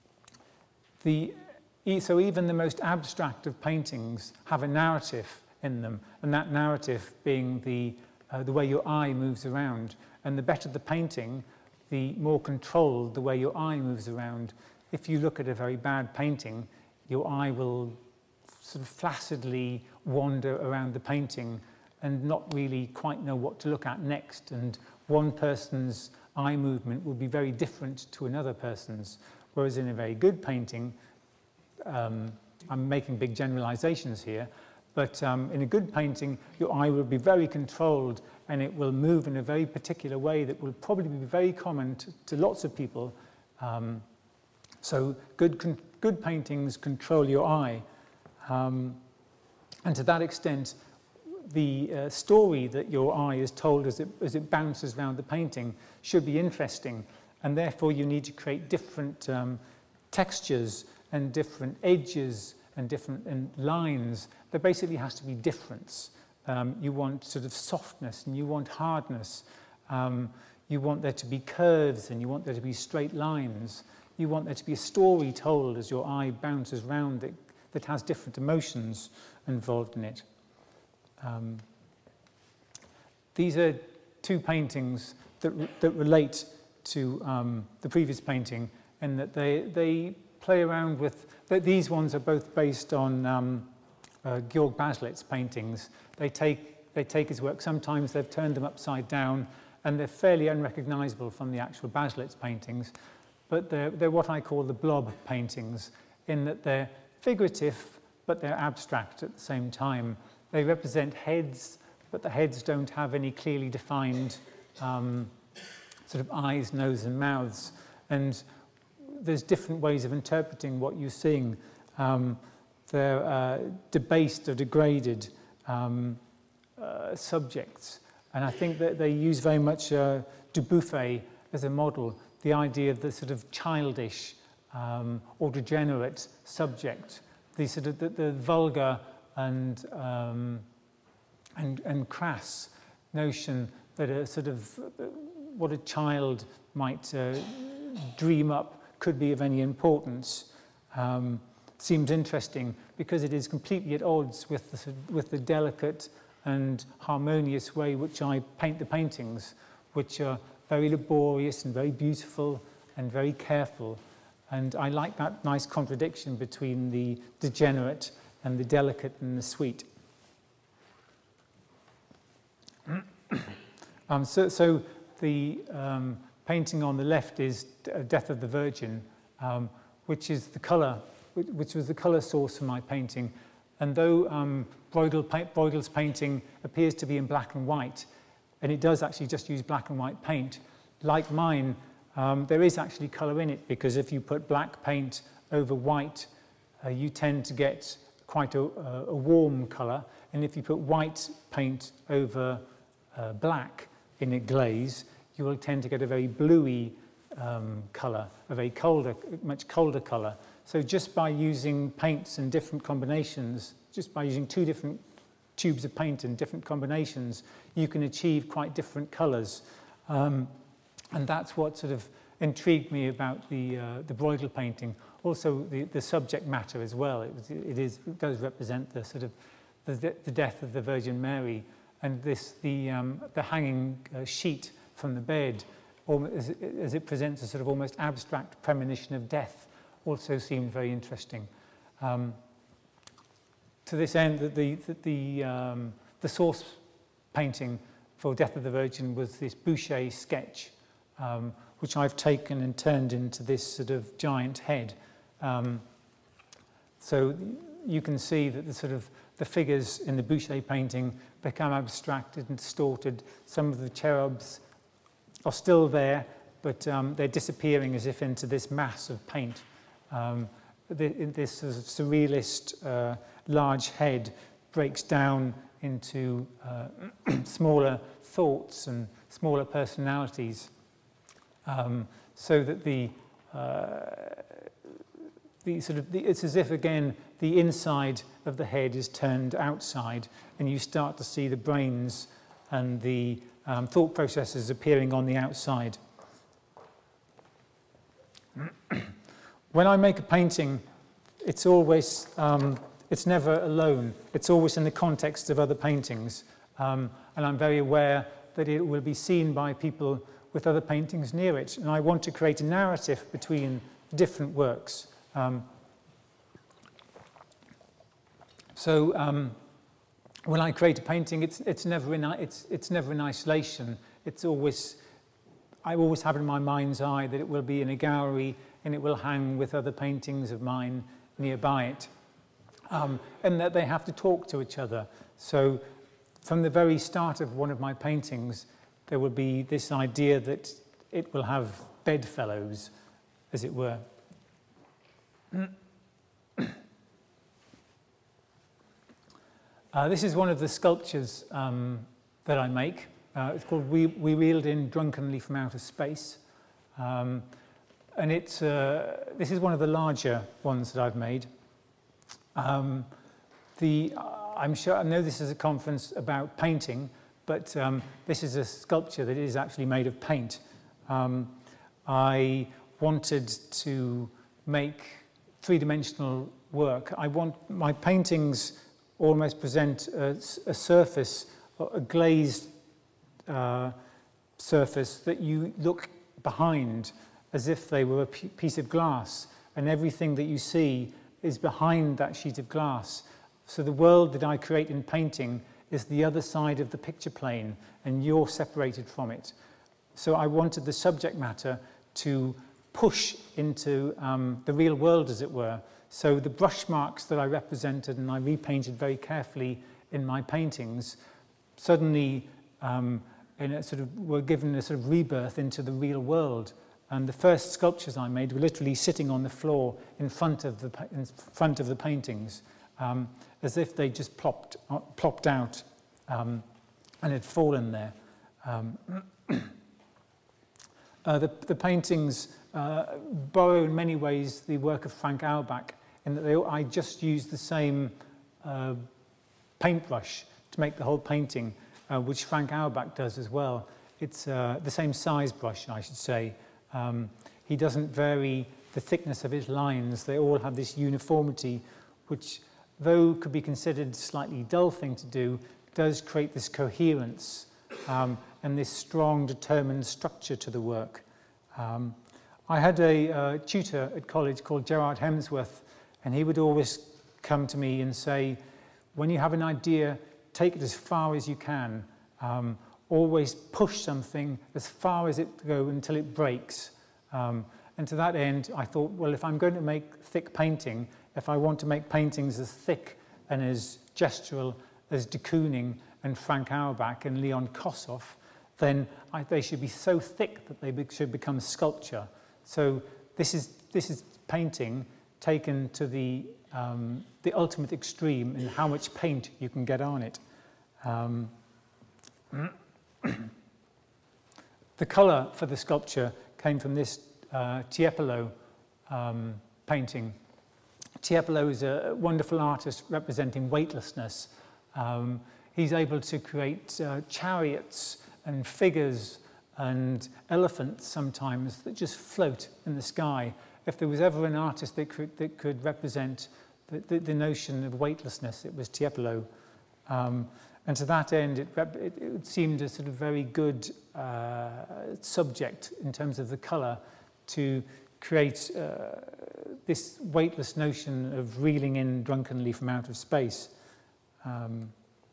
the, so even the most abstract of paintings have a narrative in them, and that narrative being the, uh, the way your eye moves around. And the better the painting, the more controlled the way your eye moves around. If you look at a very bad painting, your eye will sort of flaccidly wander around the painting and not really quite know what to look at next. And one person's eye movement will be very different to another person's. Whereas in a very good painting, um, I'm making big generalizations here, but um, in a good painting, your eye will be very controlled and it will move in a very particular way that will probably be very common to, to lots of people. Um, so good, con good paintings control your eye. Um, and to that extent, the uh, story that your eye is told as it, as it bounces around the painting should be interesting. And therefore you need to create different um, textures and different edges and different and lines. There basically has to be difference. Um, you want sort of softness and you want hardness. Um, you want there to be curves and you want there to be straight lines. You want there to be a story told as your eye bounces around that, that has different emotions involved in it. Um, these are two paintings that, that relate to um, the previous painting, in that they, they play around with, that these ones are both based on um, uh, Georg Baselitz paintings. They take, they take his work, sometimes they've turned them upside down, and they're fairly unrecognizable from the actual Baselitz paintings, but they're, they're what I call the blob paintings, in that they're figurative, but they're abstract at the same time. They represent heads, but the heads don't have any clearly defined um, sort of eyes, nose, and mouths. And there's different ways of interpreting what you're seeing. Um, they're uh, debased or degraded um, uh, subjects. And I think that they use very much uh, Dubuffet as a model, the idea of the sort of childish um, or degenerate subject, the sort of the, the vulgar and, um, and, and crass notion that a sort of uh, what a child might uh, dream up could be of any importance um, seems interesting, because it is completely at odds with the, with the delicate and harmonious way which I paint the paintings, which are very laborious and very beautiful and very careful. And I like that nice contradiction between the degenerate and the delicate and the sweet. um, so, so the um, painting on the left is Death of the Virgin, um, which is the colour, which was the colour source for my painting. And though um, Bruegel, Bruegel's painting appears to be in black and white, and it does actually just use black and white paint, like mine, um, there is actually colour in it, because if you put black paint over white, uh, you tend to get quite a, a warm colour, and if you put white paint over uh, black in a glaze, you will tend to get a very bluey um, colour, a very colder, much colder colour. So just by using paints in different combinations, just by using two different tubes of paint in different combinations, you can achieve quite different colours. Um, and that's what sort of intrigued me about the, uh, the Bruegel painting. Also the, the subject matter as well. It, was, it, is, it does represent the sort of the, the death of the Virgin Mary, and this the, um, the hanging uh, sheet from the bed, as, as it presents a sort of almost abstract premonition of death, also seemed very interesting. Um, to this end, the, the, the, um, the source painting for Death of the Virgin was this Boucher sketch, um, which I've taken and turned into this sort of giant head. Um, so you can see that the sort of the figures in the Boucher painting become abstracted and distorted. Some of the cherubs are still there, but um, they're disappearing as if into this mass of paint. Um, the, this sort of surrealist uh, large head breaks down into uh, smaller thoughts and smaller personalities, um, so that the, uh, the sort of the, it's as if again the inside of the head is turned outside, and you start to see the brains and the um, thought processes appearing on the outside. When I make a painting, it's always, um, it's never alone. It's always in the context of other paintings. Um, and I'm very aware that it will be seen by people with other paintings near it. And I want to create a narrative between different works. Um, so um, when I create a painting, it's, it's, never in, it's, it's never in isolation. It's always, I always have in my mind's eye that it will be in a gallery and it will hang with other paintings of mine nearby it. Um, and that they have to talk to each other. So from the very start of one of my paintings, there will be this idea that it will have bedfellows, as it were. uh, this is one of the sculptures um, that I make. Uh, it's called We, we Reeled In Drunkenly From Outer Space. Um, and it's, uh, this is one of the larger ones that I've made. Um, the, uh, I'm sure, I know this is a conference about painting, but um, this is a sculpture that is actually made of paint. Um, I wanted to make three-dimensional work. I want my paintings almost present a, a surface, a glazed uh, surface that you look behind as if they were a piece of glass, and everything that you see is behind that sheet of glass. So the world that I create in painting is the other side of the picture plane, and you're separated from it. So I wanted the subject matter to push into um, the real world, as it were. So the brush marks that I represented and I repainted very carefully in my paintings suddenly um, in a sort of, were given a sort of rebirth into the real world. And the first sculptures I made were literally sitting on the floor in front of the, in front of the paintings, um, as if they just plopped, uh, plopped out um, and had fallen there. Um, uh, the, the paintings uh, borrow in many ways the work of Frank Auerbach, in that they, I just used the same uh, paintbrush to make the whole painting. uh, which Frank Auerbach does as well. It's uh, the same size brush, I should say. Um, he doesn't vary the thickness of his lines. They all have this uniformity, which, though could be considered a slightly dull thing to do, does create this coherence um, and this strong, determined structure to the work. Um, I had a uh, tutor at college called Gerard Hemsworth, and he would always come to me and say, when you have an idea, take it as far as you can. Um, always push something as far as it goes until it breaks. Um, and to that end, I thought, well, if I'm going to make thick painting, if I want to make paintings as thick and as gestural as de Kooning and Frank Auerbach and Leon Kossoff, then I, they should be so thick that they be, should become sculpture. So this is, this is painting taken to the, um, the ultimate extreme in how much paint you can get on it. Um, the colour for the sculpture came from this uh, Tiepolo um, painting. Tiepolo is a wonderful artist representing weightlessness. Um, he's able to create uh, chariots and figures and elephants sometimes that just float in the sky. If there was ever an artist that could, that could represent the, the, the notion of weightlessness, it was Tiepolo. Um, and to that end, it, it, it seemed a sort of very good uh, subject in terms of the colour to create uh, this weightless notion of reeling in drunkenly from outer space. Um,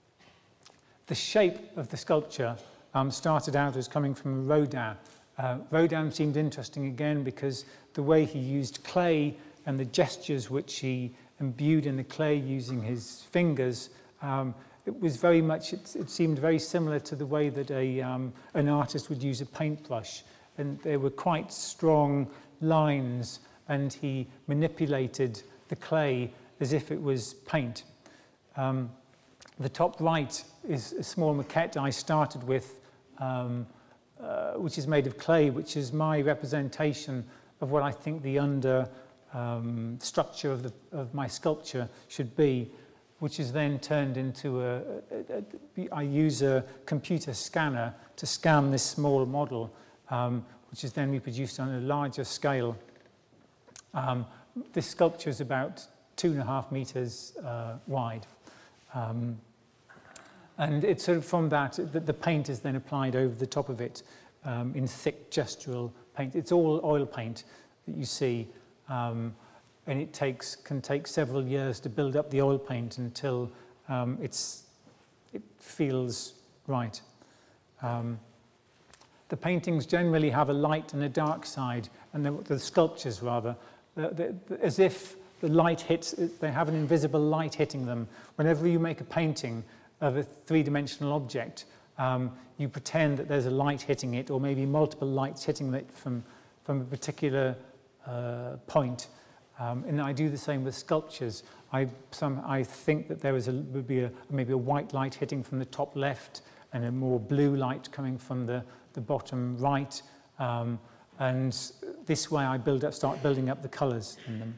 the shape of the sculpture um, started out as coming from Rodin. Uh, Rodin seemed interesting again because the way he used clay and the gestures which he imbued in the clay using his fingers, um, it was very much, it, it seemed very similar to the way that a, um, an artist would use a paintbrush. And there were quite strong lines, and he manipulated the clay as if it was paint. Um, the top right is a small maquette I started with, um, uh, which is made of clay, which is my representation of what I think the under um, structure of, the, of my sculpture should be, which is then turned into a, a, a, I use a computer scanner to scan this small model, um, which is then reproduced on a larger scale. Um, this sculpture is about two and a half meters uh, wide. Um, and it's sort of from that, the, the paint is then applied over the top of it um, in thick gestural paint. It's all oil paint that you see. Um, and it takes, can take several years to build up the oil paint until um, it's, it feels right. Um, the paintings generally have a light and a dark side, and the, the sculptures rather, the, the, as if the light hits, they have an invisible light hitting them. Whenever you make a painting of a three-dimensional object, um, you pretend that there's a light hitting it, or maybe multiple lights hitting it from, from a particular uh, point. Um, and I do the same with sculptures. I, some, I think that there is a, would be a, maybe a white light hitting from the top left and a more blue light coming from the, the bottom right. Um, and this way I build up, start building up the colours in them.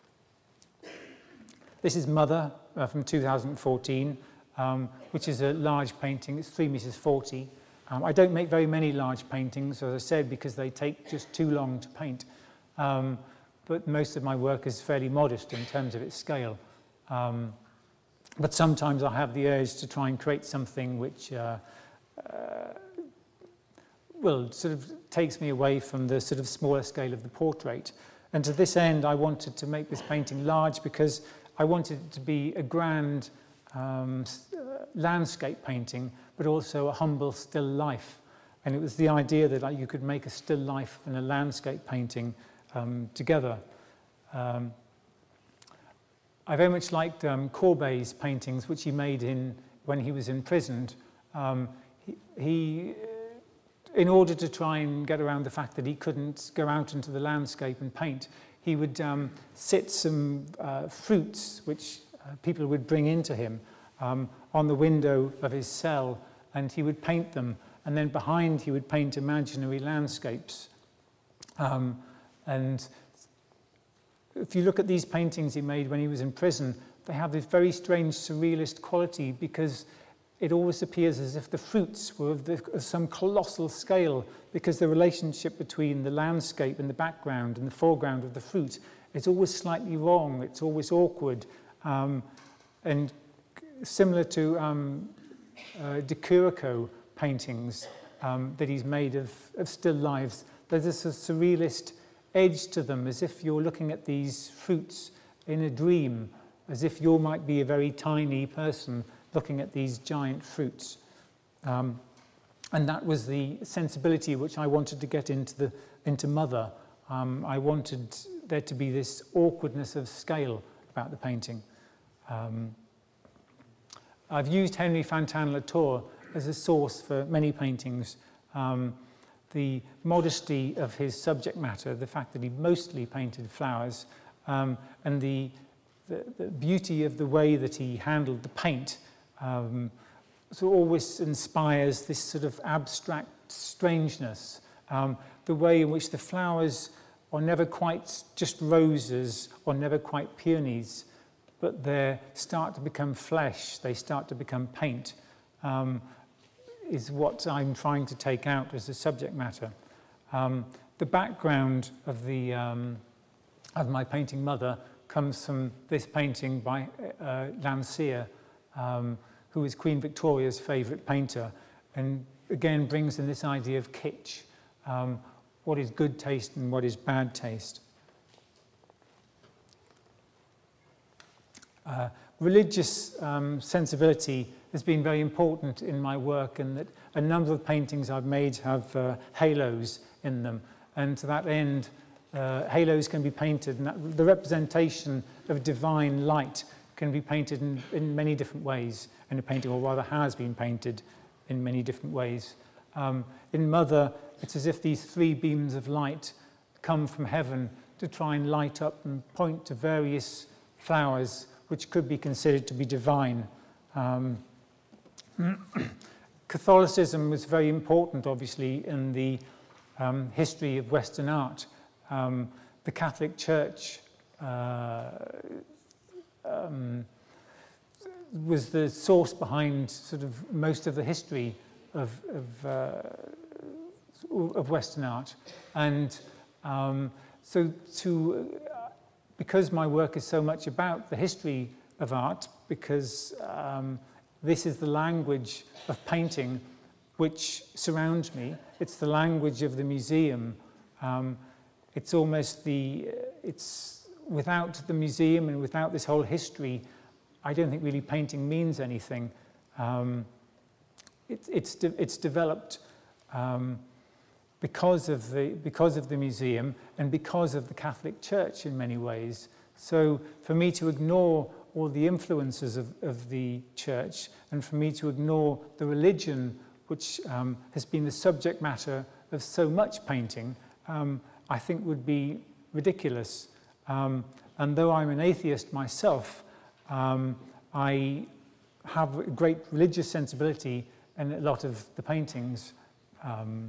This is Mother uh, from two thousand fourteen, um, which is a large painting. It's three meters forty. Um, I don't make very many large paintings, as I said, because they take just too long to paint. Um, but most of my work is fairly modest in terms of its scale. Um, but sometimes I have the urge to try and create something which uh, uh, well, sort of takes me away from the sort of smaller scale of the portrait. And to this end, I wanted to make this painting large because I wanted it to be a grand um, landscape painting, but also a humble still life. And it was the idea that like, you could make a still life and a landscape painting um, together. Um, I very much liked um, Courbet's paintings, which he made in, when he was imprisoned. Um, he, he, in order to try and get around the fact that he couldn't go out into the landscape and paint, he would um, sit some uh, fruits, which uh, people would bring into him, um, on the window of his cell, and he would paint them. And then behind, he would paint imaginary landscapes. Um, and if you look at these paintings he made when he was in prison, they have this very strange surrealist quality because it always appears as if the fruits were of, the, of some colossal scale, because the relationship between the landscape and the background and the foreground of the fruit is always slightly wrong, it's always awkward. Um, and similar to um, uh, De Chirico paintings um, that he's made of, of still lives, there's this a surrealist edge to them, as if you're looking at these fruits in a dream, as if you might be a very tiny person looking at these giant fruits. Um, and that was the sensibility which I wanted to get into, the, into Mother. Um, I wanted there to be this awkwardness of scale about the painting. Um, I've used Henri Fantin-Latour as a source for many paintings. Um, the modesty of his subject matter, the fact that he mostly painted flowers, um, and the, the, the beauty of the way that he handled the paint, um, so always inspires this sort of abstract strangeness. Um, the way in which the flowers are never quite just roses or never quite peonies, but they start to become flesh, they start to become paint, um, is what I'm trying to take out as a subject matter. Um, the background of, the, um, of my painting Mother comes from this painting by uh, Landseer, um, who is Queen Victoria's favourite painter, and again brings in this idea of kitsch, um, what is good taste and what is bad taste. Uh, religious um, sensibility has been very important in my work, and that a number of paintings I've made have uh, halos in them, and to that end uh, halos can be painted, and that, the representation of divine light can be painted in, in many different ways in a painting, or rather has been painted in many different ways. Um, in Mother, it's as if these three beams of light come from heaven to try and light up and point to various flowers which could be considered to be divine. Um, Catholicism was very important, obviously, in the um, history of Western art. Um, the Catholic Church uh, um, was the source behind sort of most of the history of, of, uh, of Western art. And um, so to, uh, because my work is so much about the history of art, because um, this is the language of painting which surrounds me, it's the language of the museum, um, it's almost the, it's without the museum and without this whole history, I don't think really painting means anything. Um, it, it's, de it's developed um, because of, the, because of the museum and because of the Catholic Church in many ways. So for me to ignore all the influences of, of the church, and for me to ignore the religion which um, has been the subject matter of so much painting, um, I think would be ridiculous. Um, and though I'm an atheist myself, um, I have a great religious sensibility in a lot of the paintings. Um,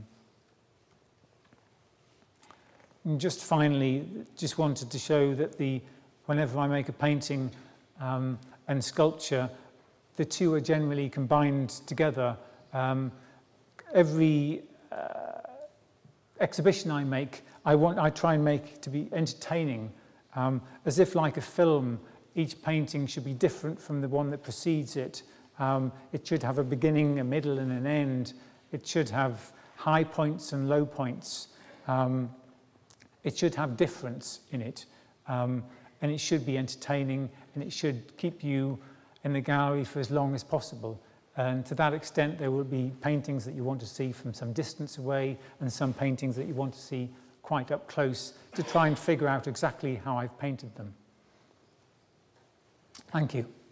and just finally, just wanted to show that the, whenever I make a painting um, and sculpture, the two are generally combined together. Um, every uh, exhibition I make, I want, I try and make to be entertaining, um, as if like a film. Each painting should be different from the one that precedes it. Um, it should have a beginning, a middle, and an end. It should have high points and low points. Um, it should have difference in it. Um, and it should be entertaining, and it should keep you in the gallery for as long as possible. And to that extent, there will be paintings that you want to see from some distance away, and some paintings that you want to see quite up close, to try and figure out exactly how I've painted them. Thank you.